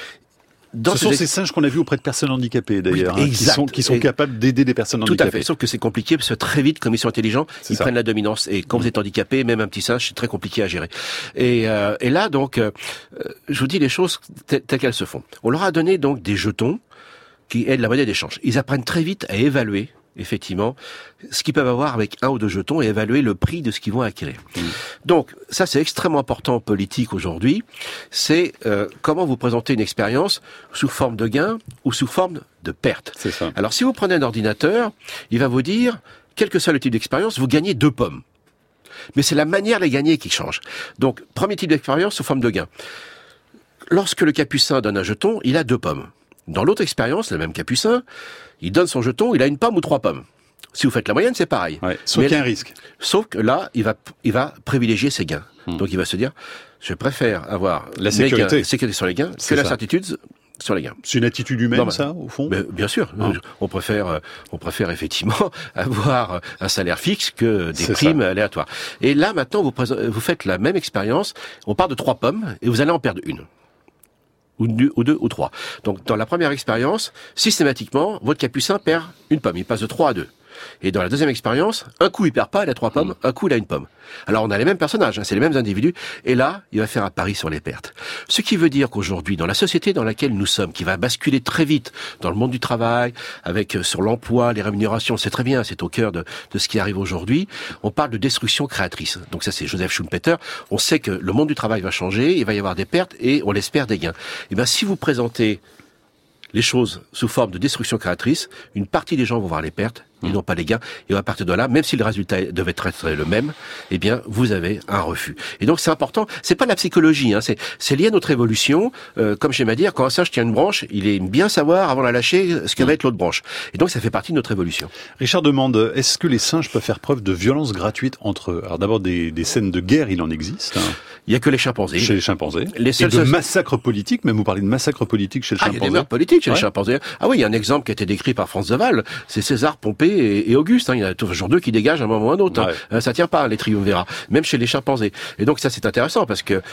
S1: Ce sont ces singes qu'on a vus auprès de personnes handicapées, d'ailleurs, qui sont capables d'aider des personnes handicapées.
S4: Tout à fait, sauf que c'est compliqué, parce que très vite, comme ils sont intelligents, ils prennent la dominance. Et quand vous êtes handicapé, même un petit singe, c'est très compliqué à gérer. Et là, donc, je vous dis les choses telles qu'elles se font. On leur a donné donc des jetons qui aident la monnaie d'échange. Ils apprennent très vite à évaluer effectivement, ce qu'ils peuvent avoir avec 1 ou 2 jetons et évaluer le prix de ce qu'ils vont acquérir. Donc, ça c'est extrêmement important en politique aujourd'hui, c'est comment vous présentez une expérience sous forme de gain ou sous forme de perte.
S1: C'est ça.
S4: Alors, si vous prenez un ordinateur, il va vous dire, quel que soit le type d'expérience, vous gagnez 2 pommes. Mais c'est la manière de les gagner qui change. Donc, premier type d'expérience sous forme de gain. Lorsque le capucin donne un jeton, il a 2 pommes. Dans l'autre expérience, le même capucin, il donne son jeton, il a 1 pomme ou 3 pommes. Si vous faites la moyenne, c'est pareil.
S1: Ouais, sauf qu'il y a un risque.
S4: Sauf que là, il va privilégier ses gains. Donc il va se dire, je préfère avoir
S1: la sécurité,
S4: sécurité sur les gains que la certitude sur les gains.
S1: C'est une attitude humaine, ça, au fond.
S4: Mais, bien sûr. On préfère effectivement avoir un salaire fixe que des primes aléatoires. Et là, maintenant, vous faites la même expérience. On part de 3 pommes et vous allez en perdre 1. Ou 2 ou 3. Donc, dans la première expérience, systématiquement, votre capucin perd 1 pomme. Il passe de 3 à 2. Et dans la deuxième expérience, un coup il perd pas, il a 3 pommes, un coup il a 1 pomme. Alors on a les mêmes personnages, c'est les mêmes individus, et là, il va faire un pari sur les pertes. Ce qui veut dire qu'aujourd'hui, dans la société dans laquelle nous sommes, qui va basculer très vite dans le monde du travail, avec sur l'emploi, les rémunérations, c'est très bien, c'est au cœur de ce qui arrive aujourd'hui, on parle de destruction créatrice. Donc ça c'est Joseph Schumpeter, on sait que le monde du travail va changer, il va y avoir des pertes, et on l'espère des gains. Et bien si vous présentez les choses sous forme de destruction créatrice, une partie des gens vont voir les pertes, ils n'ont pas les gains, et à partir de là, même si le résultat devait être le même, eh bien, vous avez un refus. Et donc, c'est important, c'est pas de la psychologie, hein, c'est lié à notre évolution, comme j'aime à dire, quand un singe tient une branche, il aime bien savoir, avant de la lâcher, ce que va être l'autre branche. Et donc, ça fait partie de notre évolution.
S1: Richard demande, est-ce que les singes peuvent faire preuve de violence gratuite entre eux? Alors d'abord, des scènes de guerre, il en existe. Hein.
S4: Il y a que les chimpanzés.
S1: Chez les chimpanzés. Et de massacres politiques, même vous parlez de massacres politiques chez le chimpanzé.
S4: Il y a des meurtres politiques chez les chimpanzés. Ah oui, il y a un exemple qui a été décrit par Franz de Waal, c'est César, Pompée et Auguste. Hein. Il y a toujours 2 qui dégagent à un moment ou à un autre. Hein. Ça tient pas, les triumvirats, même chez les chimpanzés. Et donc ça, c'est intéressant parce que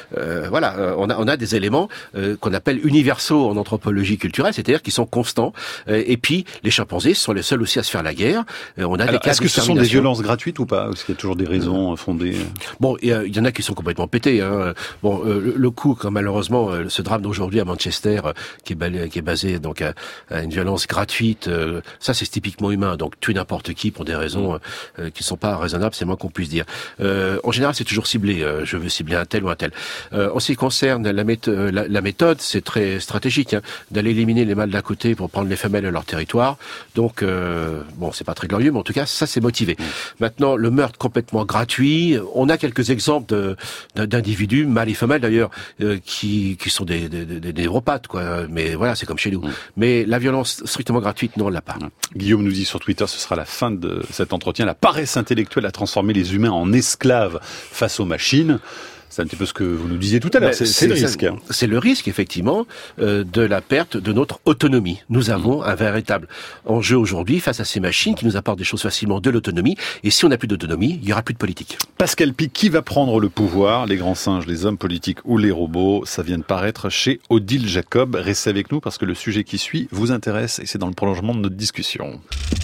S4: on a des éléments qu'on appelle universaux en anthropologie culturelle, c'est-à-dire qui sont constants. Et puis les chimpanzés sont les seuls aussi à se faire la guerre. On a des cas
S1: est-ce que ce sont des violences gratuites ou pas? Est-ce qu'il y a toujours des raisons fondées?
S4: Bon, il y en a qui sont complètement pétés. Hein. Bon, le coup, quand malheureusement, ce drame d'aujourd'hui à Manchester, qui est basé donc à une violence gratuite, ça c'est typiquement humain. Donc tuer n'importe qui pour des raisons qui sont pas raisonnables, c'est le moins qu'on puisse dire. En général, c'est toujours ciblé. Je veux cibler un tel ou un tel. En ce qui concerne la méthode, c'est très stratégique, hein, d'aller éliminer les mâles d'à côté pour prendre les femelles à leur territoire. Donc, bon, c'est pas très glorieux, mais en tout cas, ça c'est motivé. Maintenant, le meurtre complètement gratuit, on a quelques exemples d'individus, mâles et femelles d'ailleurs, qui sont des névropathes, quoi. Mais voilà, c'est comme chez nous. Mais la violence strictement gratuite, non, on l'a pas.
S1: Guillaume nous dit sur Twitter, ce sera la fin de cet entretien. La paresse intellectuelle a transformé les humains en esclaves face aux machines. C'est un petit peu ce que vous nous disiez tout à l'heure. C'est le risque.
S4: C'est le risque, effectivement, de la perte de notre autonomie. Nous avons un véritable enjeu aujourd'hui face à ces machines qui nous apportent des choses facilement, de l'autonomie. Et si on n'a plus d'autonomie, il n'y aura plus de politique.
S1: Pascal Pic, qui va prendre le pouvoir? Les grands singes, les hommes politiques ou les robots? Ça vient de paraître chez Odile Jacob. Restez avec nous parce que le sujet qui suit vous intéresse et c'est dans le prolongement de notre discussion.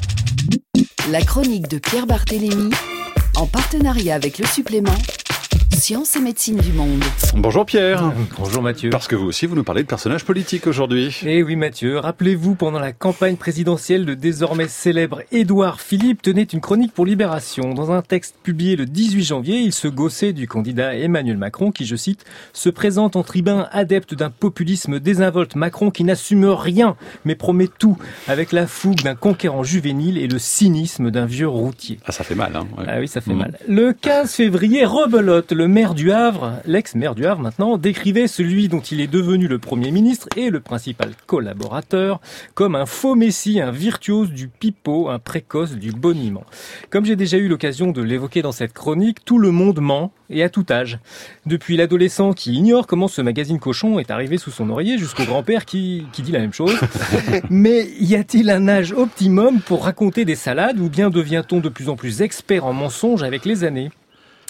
S3: La chronique de Pierre Barthélémy, en partenariat avec le supplément Sciences et médecine du monde.
S1: Bonjour Pierre.
S11: Bonjour Mathieu.
S1: Parce que vous aussi, vous nous parlez de personnages politiques aujourd'hui.
S11: Eh oui Mathieu, rappelez-vous, pendant la campagne présidentielle, le désormais célèbre Édouard Philippe tenait une chronique pour Libération. Dans un texte publié le 18 janvier, il se gaussait du candidat Emmanuel Macron qui, je cite, se présente en tribun adepte d'un populisme désinvolte. Macron qui n'assume rien, mais promet tout, avec la fougue d'un conquérant juvénile et le cynisme d'un vieux routier.
S1: Ah, ça fait mal, hein. Ouais.
S11: Ah oui, ça fait mal. Le 15 février, rebelote, le maire du Havre, l'ex-maire du Havre maintenant, décrivait celui dont il est devenu le Premier ministre et le principal collaborateur comme un faux messie, un virtuose du pipeau, un précoce du boniment. Comme j'ai déjà eu l'occasion de l'évoquer dans cette chronique, tout le monde ment, et à tout âge. Depuis l'adolescent qui ignore comment ce magazine cochon est arrivé sous son oreiller jusqu'au grand-père qui dit la même chose. Mais y a-t-il un âge optimum pour raconter des salades ou bien devient-on de plus en plus expert en mensonges avec les années ?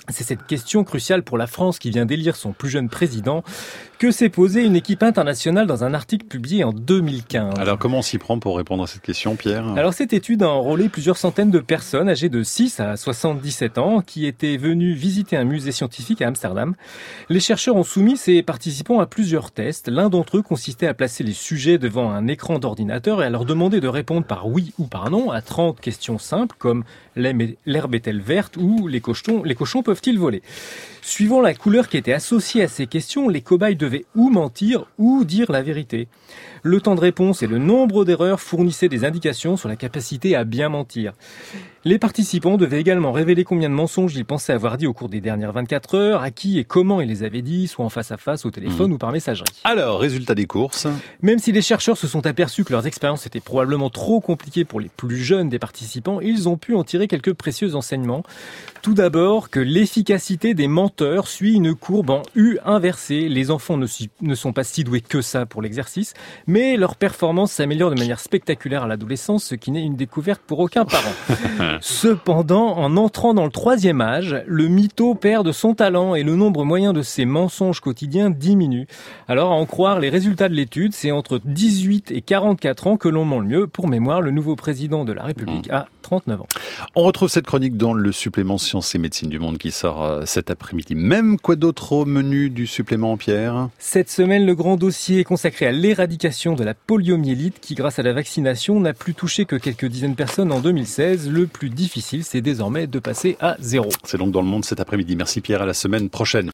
S11: C'est cette question cruciale pour la France qui vient d'élire son plus jeune président que s'est posée une équipe internationale dans un article publié en 2015.
S1: Alors comment on s'y prend pour répondre à cette question, Pierre ?
S11: Alors cette étude a enrôlé plusieurs centaines de personnes âgées de 6 à 77 ans qui étaient venues visiter un musée scientifique à Amsterdam. Les chercheurs ont soumis ces participants à plusieurs tests. L'un d'entre eux consistait à placer les sujets devant un écran d'ordinateur et à leur demander de répondre par oui ou par non à 30 questions simples comme l'herbe est-elle verte ou les cochons peuvent-ils voler ? Suivant la couleur qui était associée à ces questions, les cobayes devaient ou mentir ou dire la vérité. Le temps de réponse et le nombre d'erreurs fournissaient des indications sur la capacité à bien mentir. Les participants devaient également révéler combien de mensonges ils pensaient avoir dit au cours des dernières 24 heures, à qui et comment ils les avaient dit, soit en face à face, au téléphone ou par messagerie.
S1: Alors, résultat des courses.
S11: Même si les chercheurs se sont aperçus que leurs expériences étaient probablement trop compliquées pour les plus jeunes des participants, ils ont pu en tirer quelques précieux enseignements. Tout d'abord, que l'efficacité des menteurs suit une courbe en U inversée. Les enfants ne sont pas si doués que ça pour l'exercice, mais leur performance s'améliore de manière spectaculaire à l'adolescence, ce qui n'est une découverte pour aucun parent. Cependant, en entrant dans le 3e âge, le mytho perd de son talent et le nombre moyen de ses mensonges quotidiens diminue. Alors, à en croire les résultats de l'étude, c'est entre 18 et 44 ans que l'on ment le mieux. Pour mémoire, le nouveau président de la République a 39 ans.
S1: On retrouve cette chronique dans le supplément Sciences et Médecine du Monde qui sort cet après-midi. Même quoi d'autre au menu du supplément, Pierre ?
S11: Cette semaine, le grand dossier est consacré à l'éradication de la poliomyélite qui, grâce à la vaccination, n'a plus touché que quelques dizaines de personnes en 2016. Le plus difficile, c'est désormais de passer à 0.
S1: C'est donc dans le Monde cet après-midi. Merci Pierre, à la semaine prochaine.